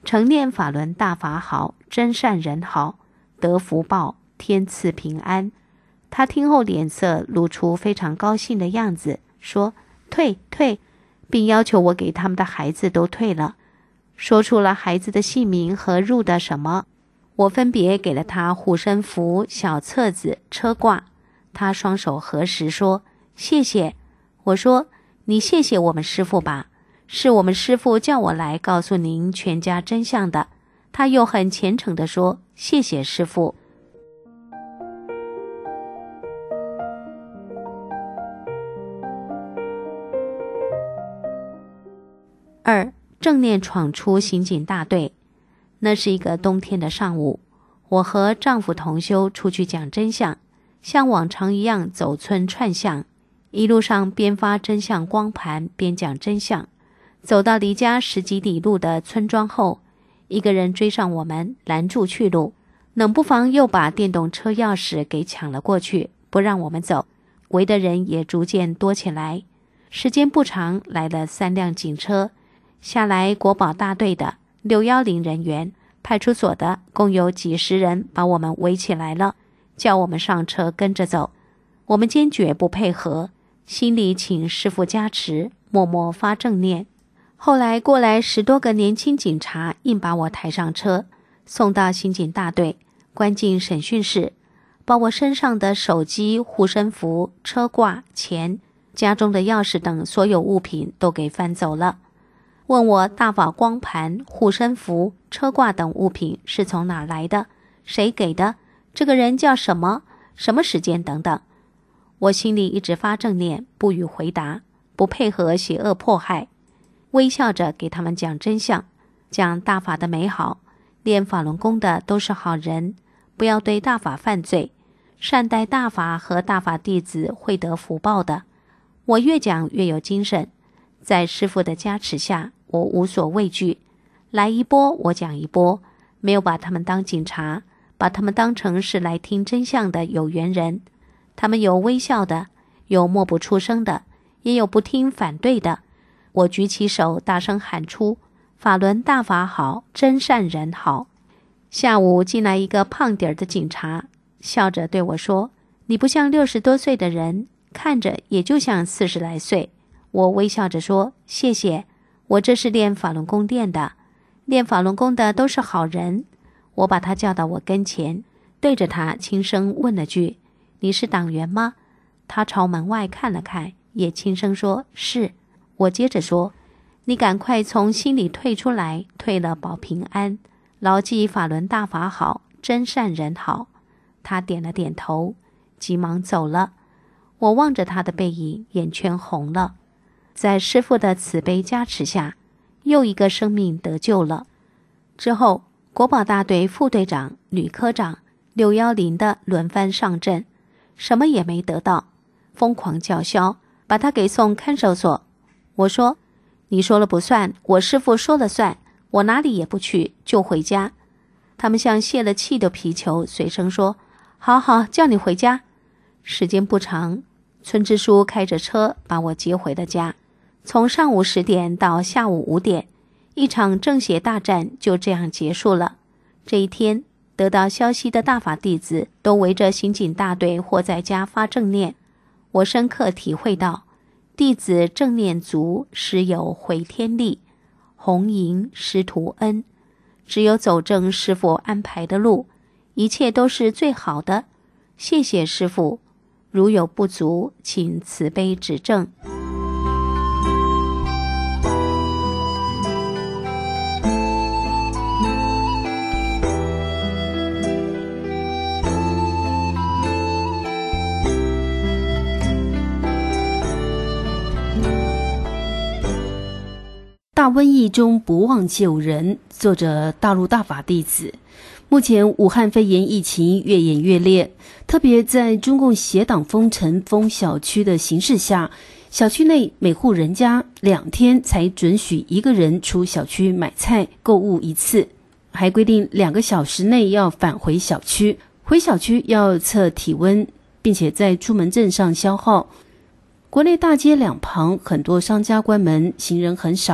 承念法轮大法好，真善人好，得福报，天赐平安。他听后脸色露出非常高兴的样子，说退，并要求我给他们的孩子都退了，说出了孩子的姓名和入的什么。我分别给了他护身符、小册子、车挂。他双手合十说谢谢。我说你谢谢我们师父吧，是我们师父叫我来告诉您全家真相的。他又很虔诚地说谢谢师父。2. 正念闯出刑警大队。那是一个冬天的上午，我和丈夫同修出去讲真相，像往常一样走村串巷，一路上边发真相光盘边讲真相。走到离家10几里路的村庄后，一个人追上我们，拦住去路，冷不防又把电动车钥匙给抢了过去，不让我们走。围的人也逐渐多起来。时间不长，来了3辆警车，下来国保大队的、610人员、派出所的，共有几十人把我们围起来了，叫我们上车跟着走。我们坚决不配合，心里请师父加持，默默发正念。后来过来10多个年轻警察，硬把我抬上车，送到刑警大队，关进审讯室，把我身上的手机、护身符、车挂、钱、家中的钥匙等所有物品都给翻走了。问我大法光盘、护身符、车挂等物品是从哪来的，谁给的，这个人叫什么，什么时间等等。我心里一直发正念，不予回答，不配合邪恶迫害，微笑着给他们讲真相，讲大法的美好，练法轮功的都是好人，不要对大法犯罪，善待大法和大法弟子会得福报的。我越讲越有精神，在师父的加持下，我无所畏惧，来一波我讲一波，没有把他们当警察，把他们当成是来听真相的有缘人。他们有微笑的，有默不出声的，也有不听反对的。我举起手大声喊出法轮大法好，真善人好。下午进来一个胖点儿的警察，笑着对我说，你不像60多岁的人，看着也就像40来岁。我微笑着说谢谢，我这是练法轮功练的，练法轮功的都是好人。我把他叫到我跟前，对着他轻声问了句，你是党员吗？他朝门外看了看，也轻声说是。我接着说，你赶快从心里退出来，退了保平安，牢记法轮大法好，真善人好。他点了点头，急忙走了。我望着他的背影，眼圈红了。在师父的慈悲加持下，又一个生命得救了。之后，国保大队副队长、女科长、610的轮番上阵，什么也没得到，疯狂叫嚣，把他给送看守所。我说，你说了不算，我师父说了算，我哪里也不去，就回家。他们像泄了气的皮球，随声说，好好，叫你回家。时间不长，村支书开着车把我接回了家。从上午10点到下午5点，一场正邪大战就这样结束了。这一天，得到消息的大法弟子都围着刑警大队或在家发正念。我深刻体会到，弟子正念足，实有回天力，弘迎师徒恩。只有走正师父安排的路，一切都是最好的。谢谢师父，如有不足，请慈悲指正。 大瘟疫中不忘救人，作者大陆大法弟子。目前武汉肺炎疫情越演越烈，特别在中共邪党封城封小区的形势下，小区内每户人家2天才准许1个人出小区买菜购物一次，还规定2个小时内要返回小区，回小区要测体温，并且在出门证上消耗。国内大街两旁很多商家关门，行人很少，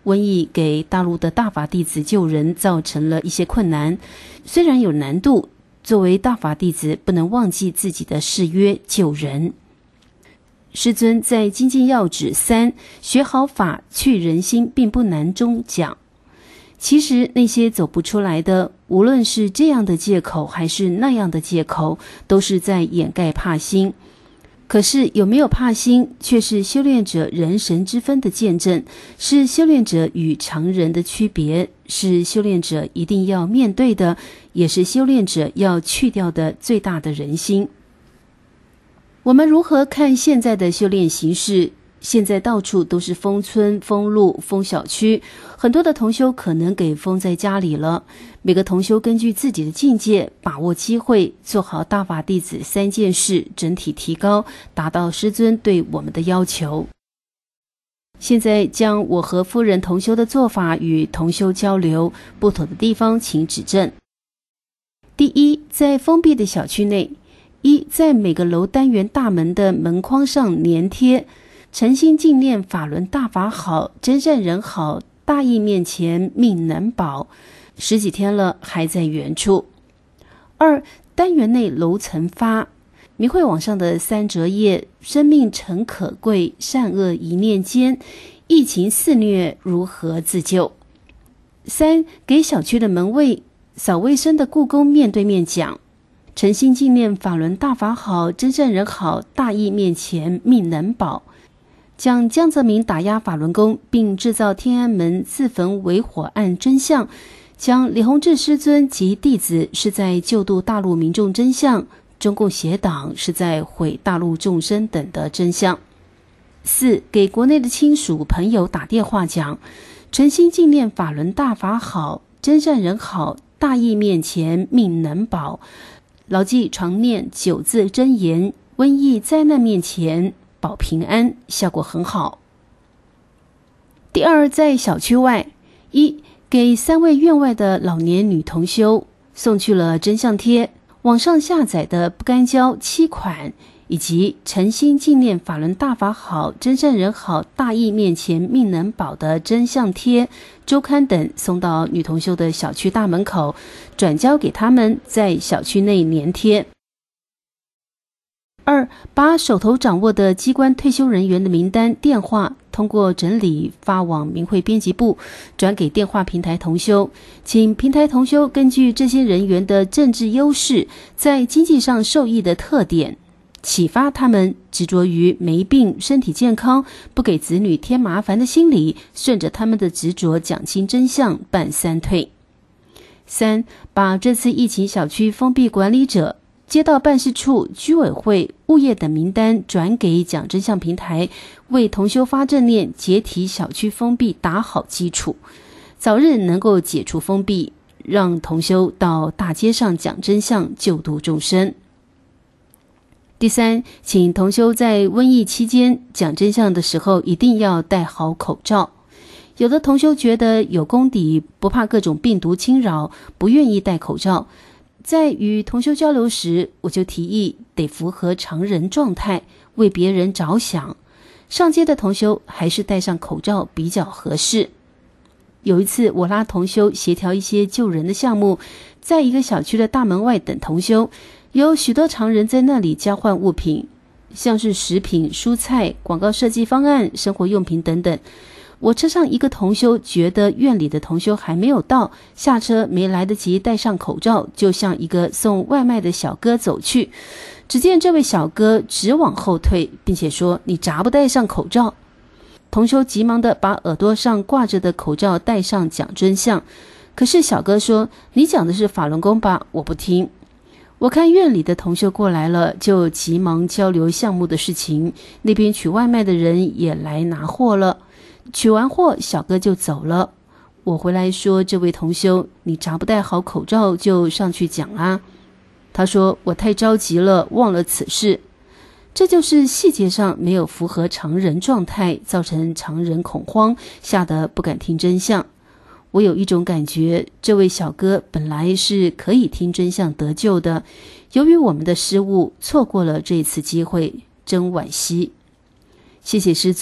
瘟疫给大陆的大法弟子救人造成了一些困难，虽然有难度，作为大法弟子不能忘记自己的誓约救人。师尊在《精进要旨3学好法去人心并不难》中讲，其实那些走不出来的，无论是这样的借口还是那样的借口，都是在掩盖怕心。可是有没有怕心，却是修炼者人神之分的见证，是修炼者与常人的区别，是修炼者一定要面对的，也是修炼者要去掉的最大的人心。我们如何看现在的修炼形势？现在到处都是封村、封路、封小区，很多的同修可能给封在家里了。每个同修根据自己的境界，把握机会，做好大法弟子3件事，整体提高，达到师尊对我们的要求。现在将我和夫人同修的做法与同修交流，不妥的地方请指正。第一，在封闭的小区内，在每个楼单元大门的门框上粘贴诚心敬念法轮大法好，真善人好，大义面前命难保，10几天了还在原处。2，单元内楼层发明慧网上的3折页，生命诚可贵，善恶一念间，疫情肆虐如何自救。3，给小区的门卫、扫卫生的雇工面对面讲，诚心敬念法轮大法好，真善人好，大义面前命难保，将江泽民打压法轮功并制造天安门自焚为火案真相，将李洪志师尊及弟子是在救度大陆民众真相，中共邪党是在毁大陆众生等的真相。4，给国内的亲属朋友打电话讲，诚心敬念法轮大法好，真善人好，大义面前命难保，牢记常念9字真言，瘟疫灾难面前保平安，效果很好。第2，在小区外，1，给3位院外的老年女同修送去了真相贴，网上下载的不干胶7款，以及诚心敬念法轮大法好，真善人好，大义面前命难保的真相贴、周刊等，送到女同修的小区大门口，转交给他们在小区内粘贴。2，把手头掌握的机关退休人员的名单、电话通过整理发往明慧编辑部，转给电话平台同修，请平台同修根据这些人员的政治优势，在经济上受益的特点，启发他们执着于没病、身体健康、不给子女添麻烦的心理，顺着他们的执着讲清真相，办3退。3，把这次疫情小区封闭管理者、街道办事处、居委会、物业等名单转给讲真相平台，为同修发正念，解体小区封闭打好基础，早日能够解除封闭，让同修到大街上讲真相，救度众生。第3，请同修在瘟疫期间讲真相的时候一定要戴好口罩。有的同修觉得有功底，不怕各种病毒侵扰，不愿意戴口罩。在与同修交流时，我就提议得符合常人状态，为别人着想，上街的同修还是戴上口罩比较合适。有一次我拉同修协调一些救人的项目，在一个小区的大门外等同修，有许多常人在那里交换物品，像是食品、蔬菜、广告设计方案、生活用品等等。我车上一个同修觉得院里的同修还没有到，下车没来得及戴上口罩，就向一个送外卖的小哥走去。只见这位小哥直往后退，并且说：“你咋不戴上口罩？”同修急忙地把耳朵上挂着的口罩戴上，讲真相。可是小哥说：“你讲的是法轮功吧？我不听。”我看院里的同修过来了，就急忙交流项目的事情。那边取外卖的人也来拿货了。取完货，小哥就走了。我回来说：“这位同修，你咋不戴好口罩就上去讲啊？”他说：“我太着急了，忘了此事。”这就是细节上没有符合常人状态，造成常人恐慌，吓得不敢听真相。我有一种感觉，这位小哥本来是可以听真相得救的，由于我们的失误，错过了这次机会，真惋惜。谢谢师尊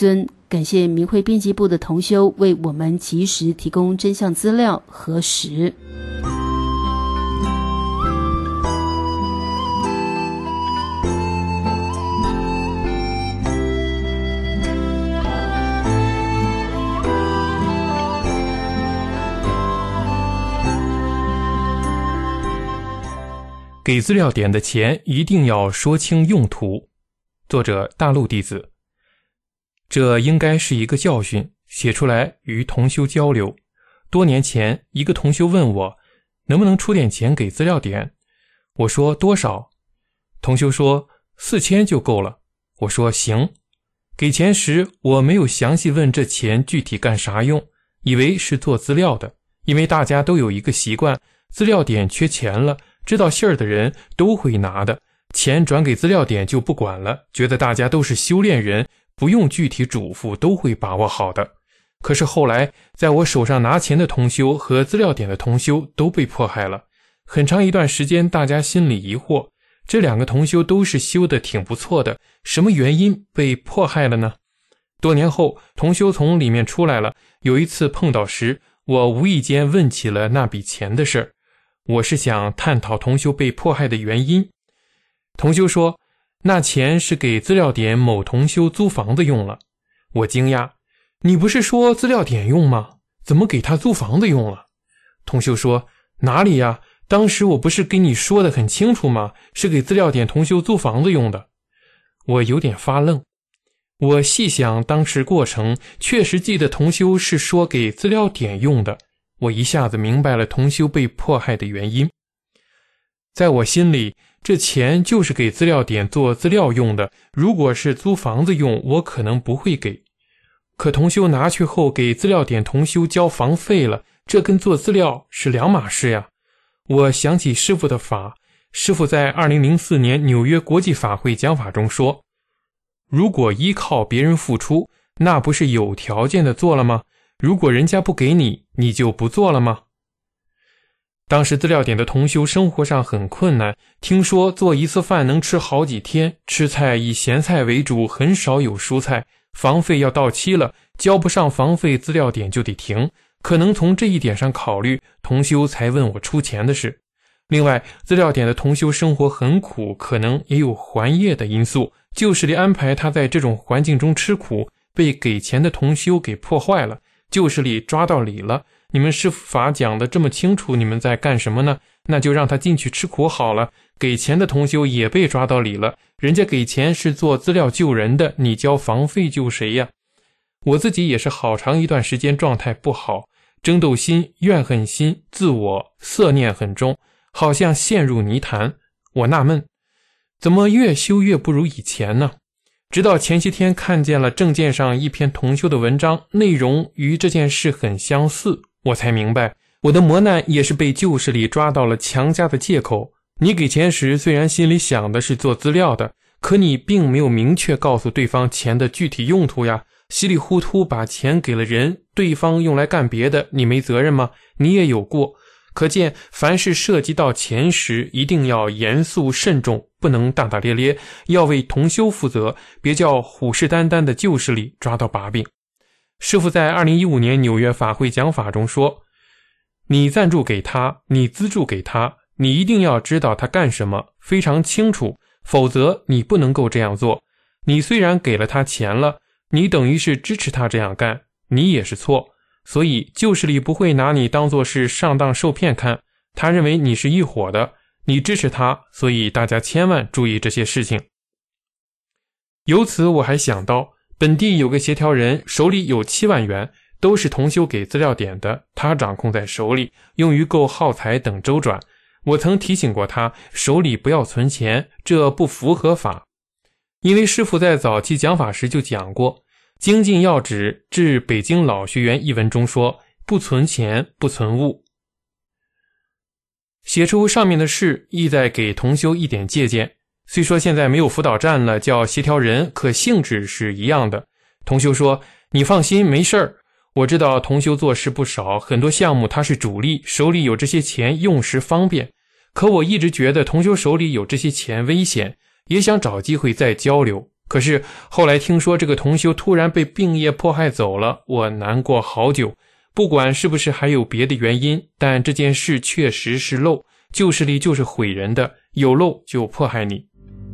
感谢明慧编辑部的同修为我们及时提供真相资料核实。 给资料点的钱一定要说清用途。作者大陆弟子。这应该是一个教训，写出来与同修交流。多年前，一个同修问我，能不能出点钱给资料点？我说多少？同修说4000就够了。我说行。给钱时，我没有详细问这钱具体干啥用，以为是做资料的，因为大家都有一个习惯，资料点缺钱了，知道信儿的人都会拿的，钱转给资料点就不管了，觉得大家都是修炼人，不用具体嘱咐都会把握好的。可是后来在我手上拿钱的同修和资料点的同修都被迫害了，很长一段时间大家心里疑惑，这两个同修都是修得挺不错的，什么原因被迫害了呢？多年后同修从里面出来了，有一次碰到时，我无意间问起了那笔钱的事儿，我是想探讨同修被迫害的原因。同修说那钱是给资料点某同修租房子用了。我惊讶，你不是说资料点用吗？怎么给他租房子用了？同修说哪里呀，当时我不是跟你说的很清楚吗？是给资料点同修租房子用的。我有点发愣，我细想当时过程，确实记得同修是说给资料点用的，我一下子明白了同修被迫害的原因。在我心里，这钱就是给资料点做资料用的，如果是租房子用，我可能不会给。可同修拿去后给资料点同修交房费了，这跟做资料是两码事呀。我想起师父的法，师父在2004年纽约国际法会讲法中说，如果依靠别人付出，那不是有条件的做了吗？如果人家不给你，你就不做了吗？当时资料点的同修生活上很困难，听说做一次饭能吃好几天，吃菜以咸菜为主，很少有蔬菜，房费要到期了，交不上房费资料点就得停，可能从这一点上考虑，同修才问我出钱的事。另外，资料点的同修生活很苦，可能也有还业的因素，旧势力安排他在这种环境中吃苦，被给钱的同修给破坏了，旧势力抓到理了，你们师父法讲的这么清楚，你们在干什么呢？那就让他进去吃苦好了。给钱的同修也被抓到理了，人家给钱是做资料救人的，你交房费救谁呀？我自己也是好长一段时间状态不好，争斗心、怨恨心、自我、色念很重，好像陷入泥潭。我纳闷，怎么越修越不如以前呢？直到前些天看见了证件上一篇同修的文章，内容与这件事很相似，我才明白，我的磨难也是被旧势力抓到了强加的借口。你给钱时虽然心里想的是做资料的，可你并没有明确告诉对方钱的具体用途呀，稀里糊涂把钱给了人，对方用来干别的，你没责任吗？你也有过。可见凡是涉及到钱时，一定要严肃慎重，不能大大咧咧，要为同修负责，别叫虎视眈眈的旧势力抓到把柄。师父在2015年纽约法会讲法中说，你赞助给他，你资助给他，你一定要知道他干什么，非常清楚，否则你不能够这样做。你虽然给了他钱了，你等于是支持他这样干，你也是错。所以旧势力不会拿你当作是上当受骗看，他认为你是一伙的，你支持他，所以大家千万注意这些事情。由此我还想到，本地有个协调人手里有7万元，都是同修给资料点的，他掌控在手里，用于购耗材等周转。我曾提醒过他，手里不要存钱，这不符合法。因为师父在早期讲法时就讲过，精进要旨致北京老学员一文中说，不存钱不存物。写出上面的事，意在给同修一点借鉴。虽说现在没有辅导站了，叫协调人，可性质是一样的。同修说，你放心，没事儿。我知道同修做事不少，很多项目他是主力，手里有这些钱，用时方便。可我一直觉得同修手里有这些钱危险，也想找机会再交流。 可是后来听说这个同修突然被病业迫害走了，我难过好久。不管是不是还有别的原因，但这件事确实是漏，旧势力就是毁人的，有漏就迫害你。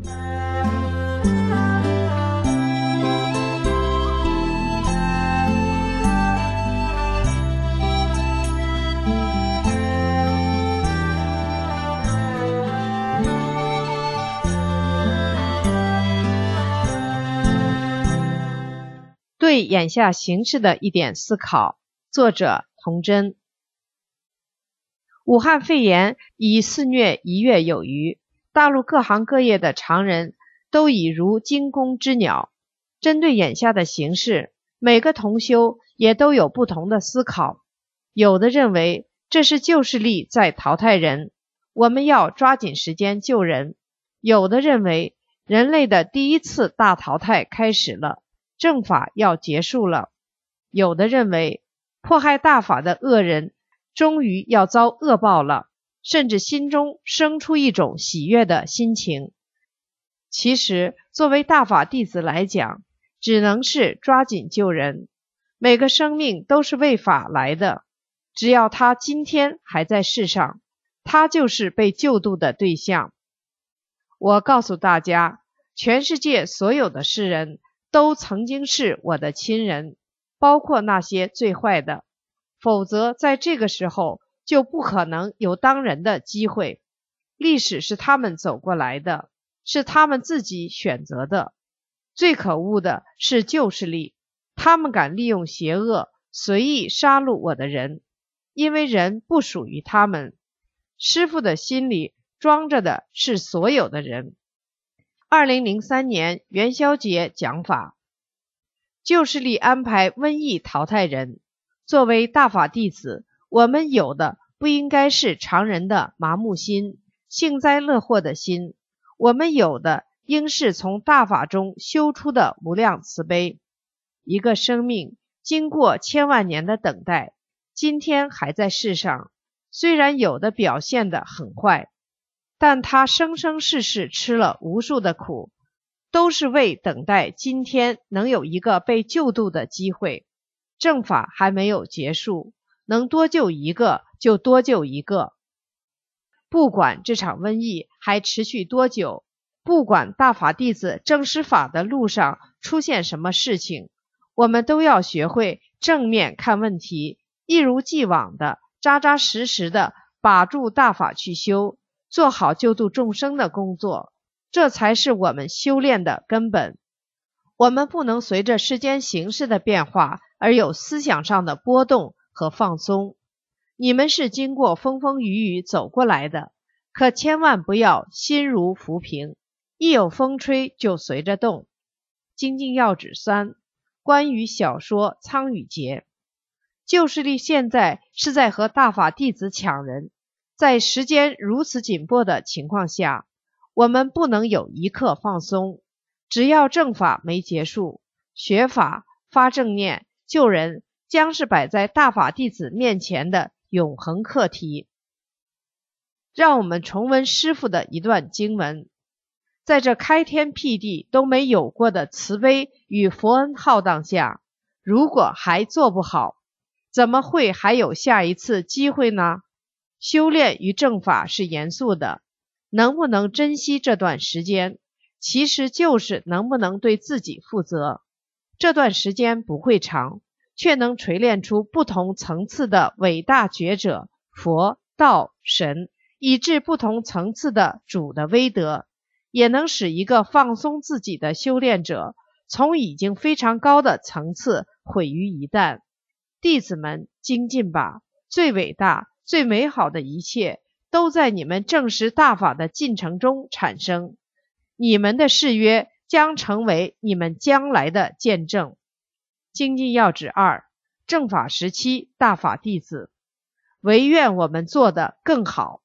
对眼下形势的一点思考，作者童真。武汉肺炎已肆虐1月有余，大陆各行各业的常人都已如惊弓之鸟。针对眼下的形势，每个同修也都有不同的思考。有的认为这是旧势力在淘汰人，我们要抓紧时间救人；有的认为人类的第一次大淘汰开始了，正法要结束了；有的认为迫害大法的恶人终于要遭恶报了，甚至心中生出一种喜悦的心情。其实作为大法弟子来讲，只能是抓紧救人。每个生命都是为法来的，只要他今天还在世上，他就是被救度的对象。我告诉大家，全世界所有的世人都曾经是我的亲人，包括那些最坏的，否则在这个时候就不可能有当人的机会。历史是他们走过来的，是他们自己选择的。最可恶的是旧势力，他们敢利用邪恶随意杀戮我的人，因为人不属于他们。师父的心里装着的是所有的人。2003年元宵节讲法，旧势力安排瘟疫淘汰人。作为大法弟子，我们有的不应该是常人的麻木心、幸灾乐祸的心，我们有的应是从大法中修出的无量慈悲。一个生命经过千万年的等待，今天还在世上，虽然有的表现得很坏，但他生生世世吃了无数的苦，都是为等待今天能有一个被救度的机会。正法还没有结束，能多救一个就多救一个。不管这场瘟疫还持续多久，不管大法弟子证实法的路上出现什么事情，我们都要学会正面看问题，一如既往的扎扎实实的把住大法去修，做好救度众生的工作，这才是我们修炼的根本。我们不能随着世间形势的变化而有思想上的波动和放松。你们是经过风风雨雨走过来的，可千万不要心如浮萍，一有风吹就随着动。精进要旨3，关于小说《苍雨节》。旧势力现在是在和大法弟子抢人，在时间如此紧迫的情况下，我们不能有一刻放松。只要正法没结束，学法、发正念、救人将是摆在大法弟子面前的永恒课题。让我们重温师父的一段经文，在这开天辟地都没有过的慈悲与佛恩浩荡下，如果还做不好，怎么会还有下一次机会呢？修炼与正法是严肃的，能不能珍惜这段时间，其实就是能不能对自己负责。这段时间不会长，却能锤炼出不同层次的伟大觉者，佛、道、神，以至不同层次的主的威德，也能使一个放松自己的修炼者，从已经非常高的层次毁于一旦。弟子们精进吧，最伟大、最美好的一切都在你们证实大法的进程中产生。你们的誓约将成为你们将来的见证。精进要旨2，正法时期大法弟子，唯愿我们做得更好。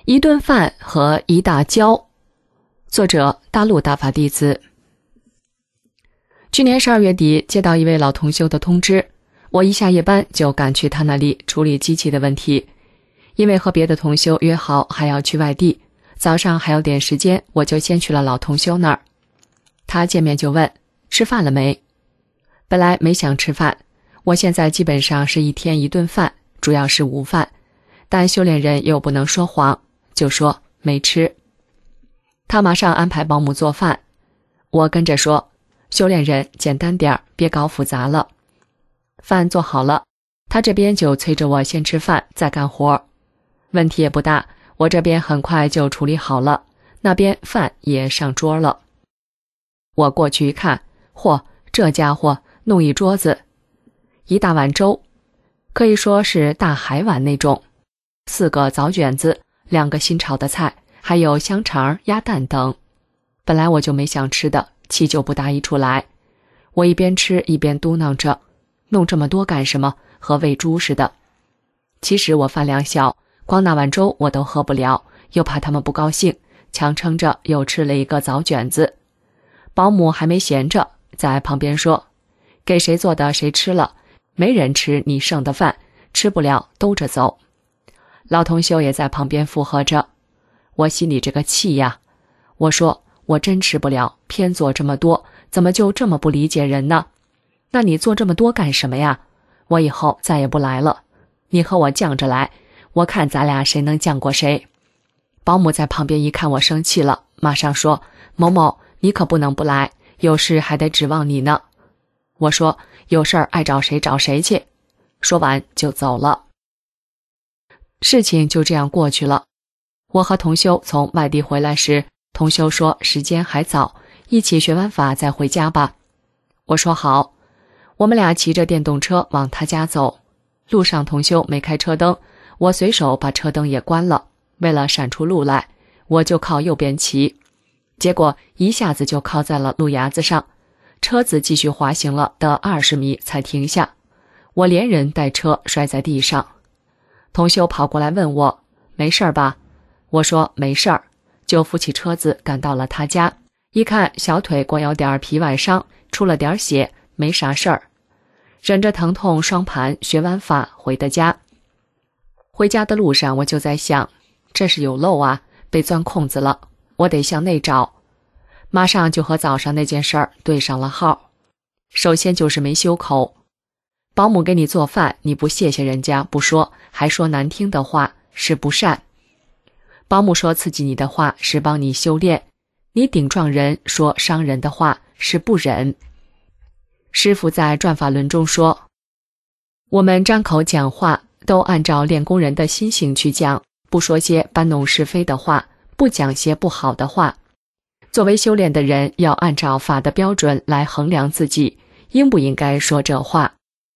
一顿饭和一大跤。作者大陆大法弟子。去年12月底接到一位老同修的通知，我一下夜班就赶去他那里处理机器的问题。因为和别的同修约好还要去外地，早上还有点时间，我就先去了老同修那儿。他见面就问吃饭了没。本来没想吃饭，我现在基本上是一天一顿饭，主要是午饭，但修炼人又不能说谎，就说没吃。他马上安排保姆做饭，我跟着说修炼人简单点，别搞复杂了。饭做好了，他这边就催着我先吃饭再干活。问题也不大，我这边很快就处理好了，那边饭也上桌了。我过去一看，嚯，这家伙弄一桌子，一大碗粥，可以说是大海碗那种，4个枣卷子，2个新炒的菜，还有香肠、鸭蛋等。本来我就没想吃的，气就不大一出来。我一边吃一边嘟囔着，弄这么多干什么，和喂猪似的。其实我饭量小，光那碗粥我都喝不了，又怕他们不高兴，强撑着又吃了1个枣卷子。保姆还没闲着，在旁边说，给谁做的谁吃了，没人吃你剩的饭，吃不了兜着走。老同修也在旁边附和着。我心里这个气呀，我说我真吃不了，偏做这么多，怎么就这么不理解人呢？那你做这么多干什么呀？我以后再也不来了，你和我犟着来，我看咱俩谁能犟过谁。保姆在旁边一看我生气了，马上说，某某，你可不能不来，有事还得指望你呢。我说有事儿爱找谁找谁去，说完就走了。事情就这样过去了。我和同修从外地回来时，同修说时间还早，一起学完法再回家吧。我说好。我们俩骑着电动车往他家走，路上同修没开车灯，我随手把车灯也关了，为了闪出路来，我就靠右边骑，结果一下子就靠在了路牙子上，车子继续滑行了的20米才停下，我连人带车摔在地上。同修跑过来问我没事吧，我说没事儿，就扶起车子赶到了他家，一看小腿光有点皮外伤，出了点血，没啥事儿，忍着疼痛双盘学完法回的家。回家的路上我就在想，这是有漏啊，被钻空子了，我得向内找。马上就和早上那件事儿对上了号。首先就是没修口，保姆给你做饭，你不谢谢人家不说，还说难听的话，是不善。保姆说刺激你的话，是帮你修炼，你顶撞人说伤人的话，是不忍。师父在转法轮中说，我们张口讲话都按照练功人的心性去讲，不说些搬弄是非的话，不讲些不好的话。作为修炼的人，要按照法的标准来衡量自己，应不应该说这话。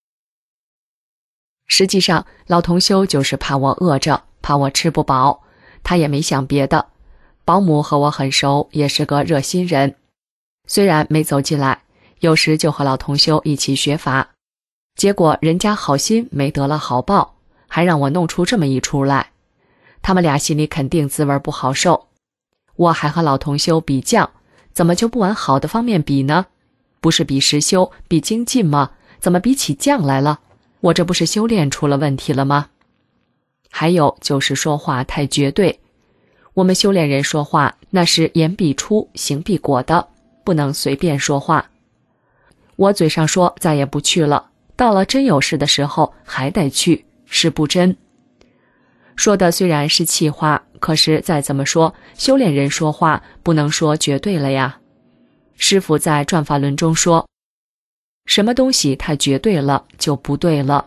实际上，老同修就是怕我饿着，怕我吃不饱，他也没想别的。保姆和我很熟，也是个热心人，虽然没走进来，有时就和老同修一起学法，结果人家好心没得了好报，还让我弄出这么一出来，他们俩心里肯定滋味不好受。我还和老同修比犟，怎么就不往好的方面比呢？不是比实修比精进吗？怎么比起犟来了？我这不是修炼出了问题了吗？还有就是说话太绝对，我们修炼人说话那是言必出行必果的，不能随便说话。我嘴上说再也不去了，到了真有事的时候还得去，是不真。说的虽然是气话，可是再怎么说，修炼人说话不能说绝对了呀。师父在转法轮中说，什么东西太绝对了就不对了。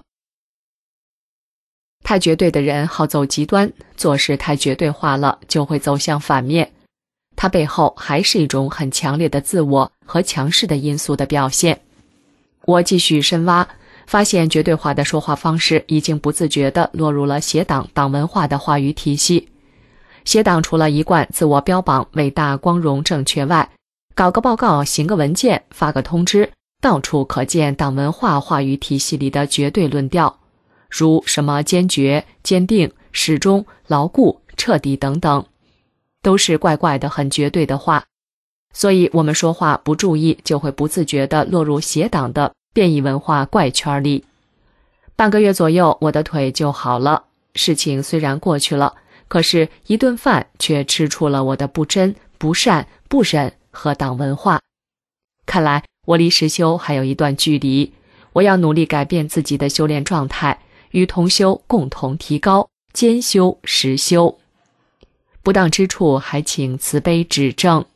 太绝对的人好走极端，做事太绝对化了就会走向反面，它背后还是一种很强烈的自我和强势的因素的表现。我继续深挖，发现绝对化的说话方式已经不自觉地落入了邪党党文化的话语体系。邪党除了一贯自我标榜伟大光荣正确外，搞个报告行个文件发个通知，到处可见党文化话语体系里的绝对论调，如什么坚决、坚定、始终、牢固、 彻底等等，都是怪怪的很绝对的话。所以我们说话不注意，就会不自觉地落入邪党的变异文化怪圈里。半个月左右，我的腿就好了。事情虽然过去了，可是一顿饭却吃出了我的不真、不善、不忍和党文化。看来我离实修还有一段距离，我要努力改变自己的修炼状态，与同修共同提高，兼修实修。不当之处，还请慈悲指正。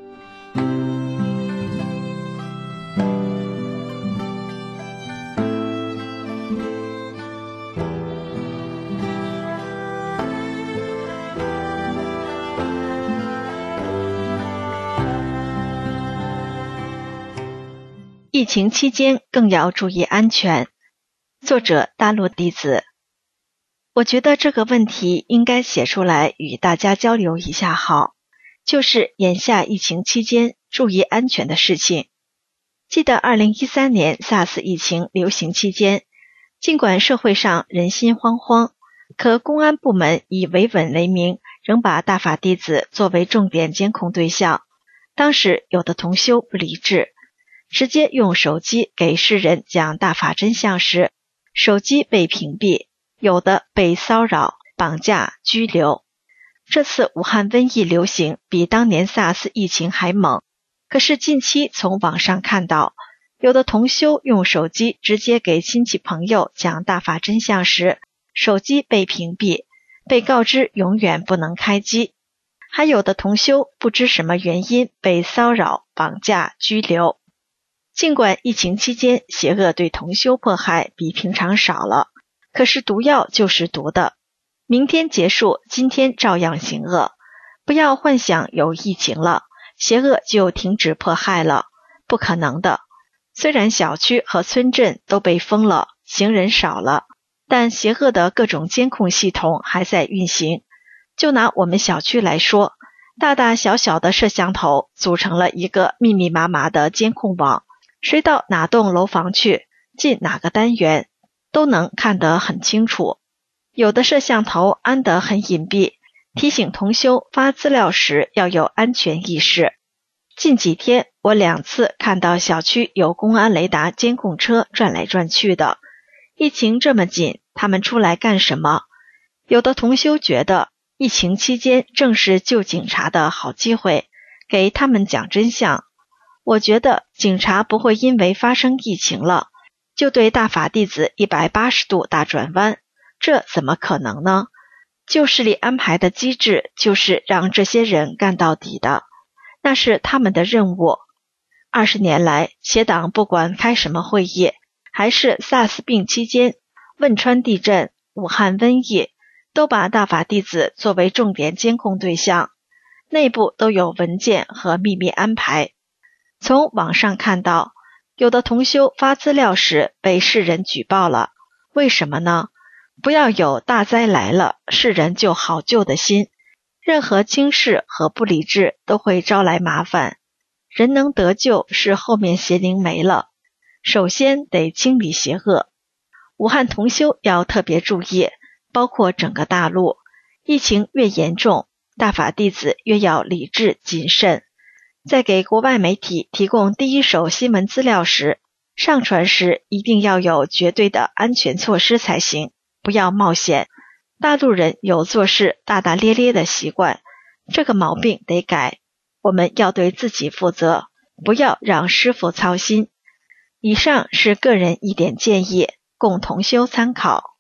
疫情期间更要注意安全。作者大陆弟子。我觉得这个问题应该写出来与大家交流一下好，就是眼下疫情期间注意安全的事情。记得2013年 SARS 疫情流行期间，尽管社会上人心惶惶，可公安部门以维稳为名，仍把大法弟子作为重点监控对象。当时有的同修不理智，直接用手机给世人讲大法真相时，手机被屏蔽，有的被骚扰、绑架、拘留。这次武汉瘟疫流行比当年 SARS 疫情还猛，可是近期从网上看到，有的同修用手机直接给亲戚朋友讲大法真相时，手机被屏蔽，被告知永远不能开机。还有的同修不知什么原因被骚扰、绑架、拘留。尽管疫情期间邪恶对同修迫害比平常少了，可是毒药就是毒的，明天结束，今天照样行恶。不要幻想有疫情了，邪恶就停止迫害了，不可能的。虽然小区和村镇都被封了，行人少了，但邪恶的各种监控系统还在运行。就拿我们小区来说，大大小小的摄像头组成了一个密密麻麻的监控网，谁到哪栋楼房去，进哪个单元，都能看得很清楚。有的摄像头安得很隐蔽，提醒同修发资料时要有安全意识。近几天我2次看到小区有公安雷达监控车转来转去的。疫情这么紧，他们出来干什么？有的同修觉得疫情期间正是救警察的好机会，给他们讲真相。我觉得警察不会因为发生疫情了，就对大法弟子180度大转弯，这怎么可能呢？旧势力安排的机制就是让这些人干到底的，那是他们的任务。20年来，邪党不管开什么会议，还是 SARS 病期间、汶川地震、武汉瘟疫，都把大法弟子作为重点监控对象，内部都有文件和秘密安排。从网上看到，有的同修发资料时被世人举报了，为什么呢？不要有大灾来了，世人就好救的心，任何轻视和不理智都会招来麻烦。人能得救是后面邪灵没了，首先得清理邪恶。武汉同修要特别注意，包括整个大陆，疫情越严重，大法弟子越要理智谨慎。在给国外媒体提供第一手新闻资料时，上传时一定要有绝对的安全措施才行，不要冒险。大陆人有做事大大咧咧的习惯，这个毛病得改。我们要对自己负责，不要让师父操心。以上是个人一点建议，供同修参考。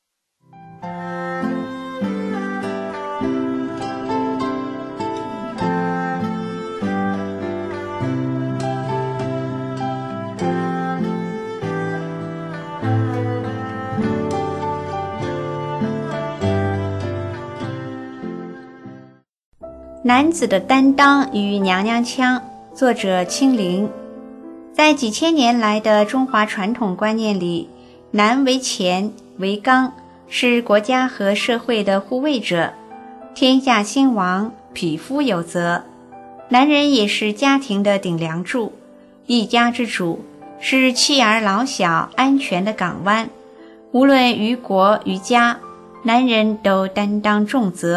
男子的担当与娘娘腔，作者清灵。在几千年来的中华传统观念里，男为乾为刚，是国家和社会的护卫者，天下兴亡，匹夫有责。男人也是家庭的顶梁柱，一家之主，是妻儿老小安全的港湾。无论于国于家，男人都担当重责，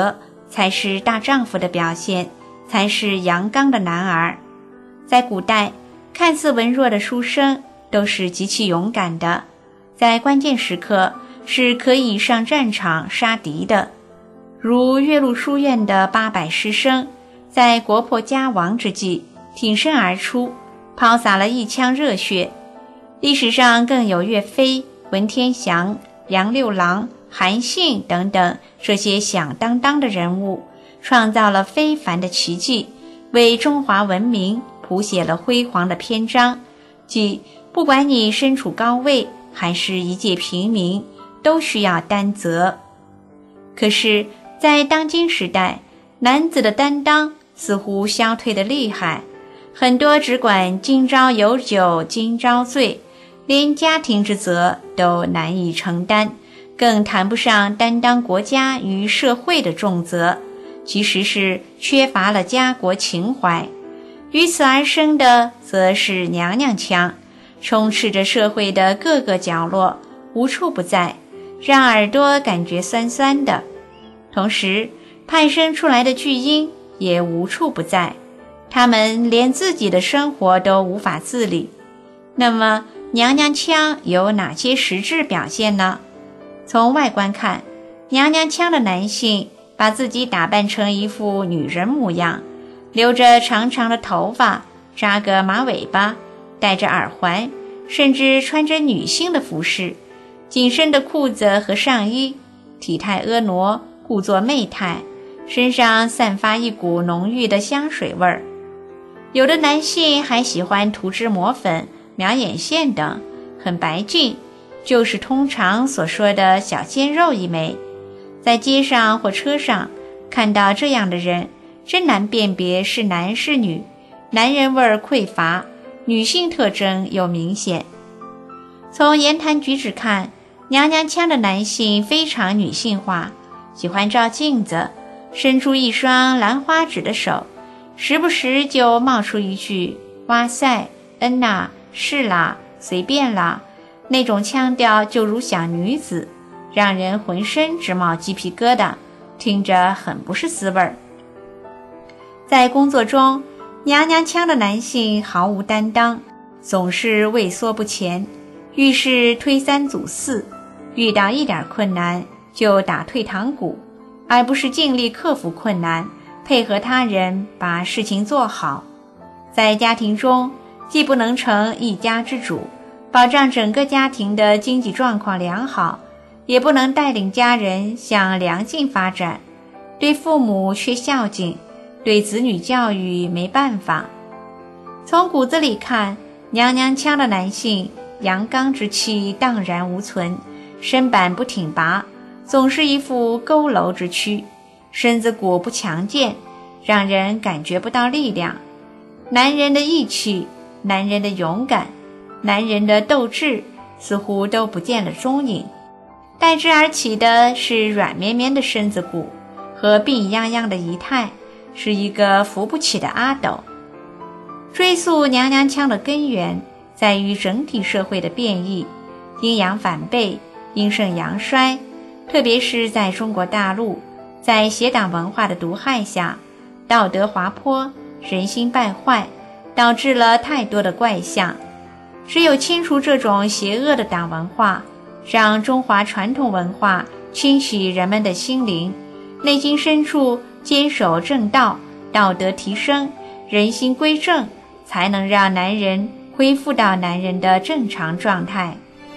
才是大丈夫的表现，才是阳刚的男儿。在古代，看似文弱的书生都是极其勇敢的，在关键时刻是可以上战场杀敌的。如岳麓书院的800师生，在国破家亡之际挺身而出，抛洒了一腔热血。历史上更有岳飞、文天祥、杨六郎、韩信等等这些响当当的人物，创造了非凡的奇迹，为中华文明谱写了辉煌的篇章。即不管你身处高位还是一介平民，都需要担责。可是在当今时代，男子的担当似乎消退得厉害，很多只管今朝有酒今朝醉，连家庭之责都难以承担，更谈不上担当国家与社会的重责，其实是缺乏了家国情怀。于此而生的则是娘娘腔，充斥着社会的各个角落，无处不在，让耳朵感觉酸酸的。同时派生出来的巨婴也无处不在，他们连自己的生活都无法自理。那么娘娘腔有哪些实质表现呢？从外观看，娘娘腔的男性把自己打扮成一副女人模样，留着长长的头发，扎个马尾巴，戴着耳环，甚至穿着女性的服饰，紧身的裤子和上衣，体态婀娜，故作媚态，身上散发一股浓郁的香水味儿。有的男性还喜欢涂脂抹粉、描眼线等，很白净，就是通常所说的小鲜肉一枚。在街上或车上看到这样的人，真难辨别是男是女，男人味儿匮乏，女性特征又明显。从言谈举止看，娘娘腔的男性非常女性化，喜欢照镜子，伸出一双兰花指的手，时不时就冒出一句哇塞、嗯呐、是啦、随便啦，那种腔调就如小女子，让人浑身直冒鸡皮疙瘩，听着很不是滋味儿。在工作中，娘娘腔的男性毫无担当，总是畏缩不前，遇事推三阻四，遇到一点困难就打退堂鼓，而不是尽力克服困难，配合他人把事情做好。在家庭中，既不能成一家之主，保障整个家庭的经济状况良好，也不能带领家人向良性发展，对父母缺孝敬，对子女教育没办法。从骨子里看，娘娘腔的男性阳刚之气荡然无存，身板不挺拔，总是一副佝偻之躯，身子骨不强健，让人感觉不到力量。男人的义气，男人的勇敢，男人的斗志似乎都不见了踪影，代之而起的是软绵绵的身子骨和病殃殃的仪态，是一个扶不起的阿斗。追溯娘娘腔的根源，在于整体社会的变异，阴阳反背，阴盛阳衰，特别是在中国大陆，在邪党文化的毒害下，道德滑坡，人心败坏，导致了太多的怪象。只有清除这种邪恶的党文化，让中华传统文化清洗人们的心灵，内心深处坚守正道，道德提升，人心归正，才能让男人恢复到男人的正常状态。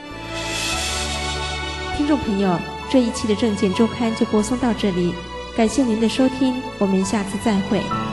听众朋友，这一期的证件周刊就播送到这里，感谢您的收听，我们下次再会。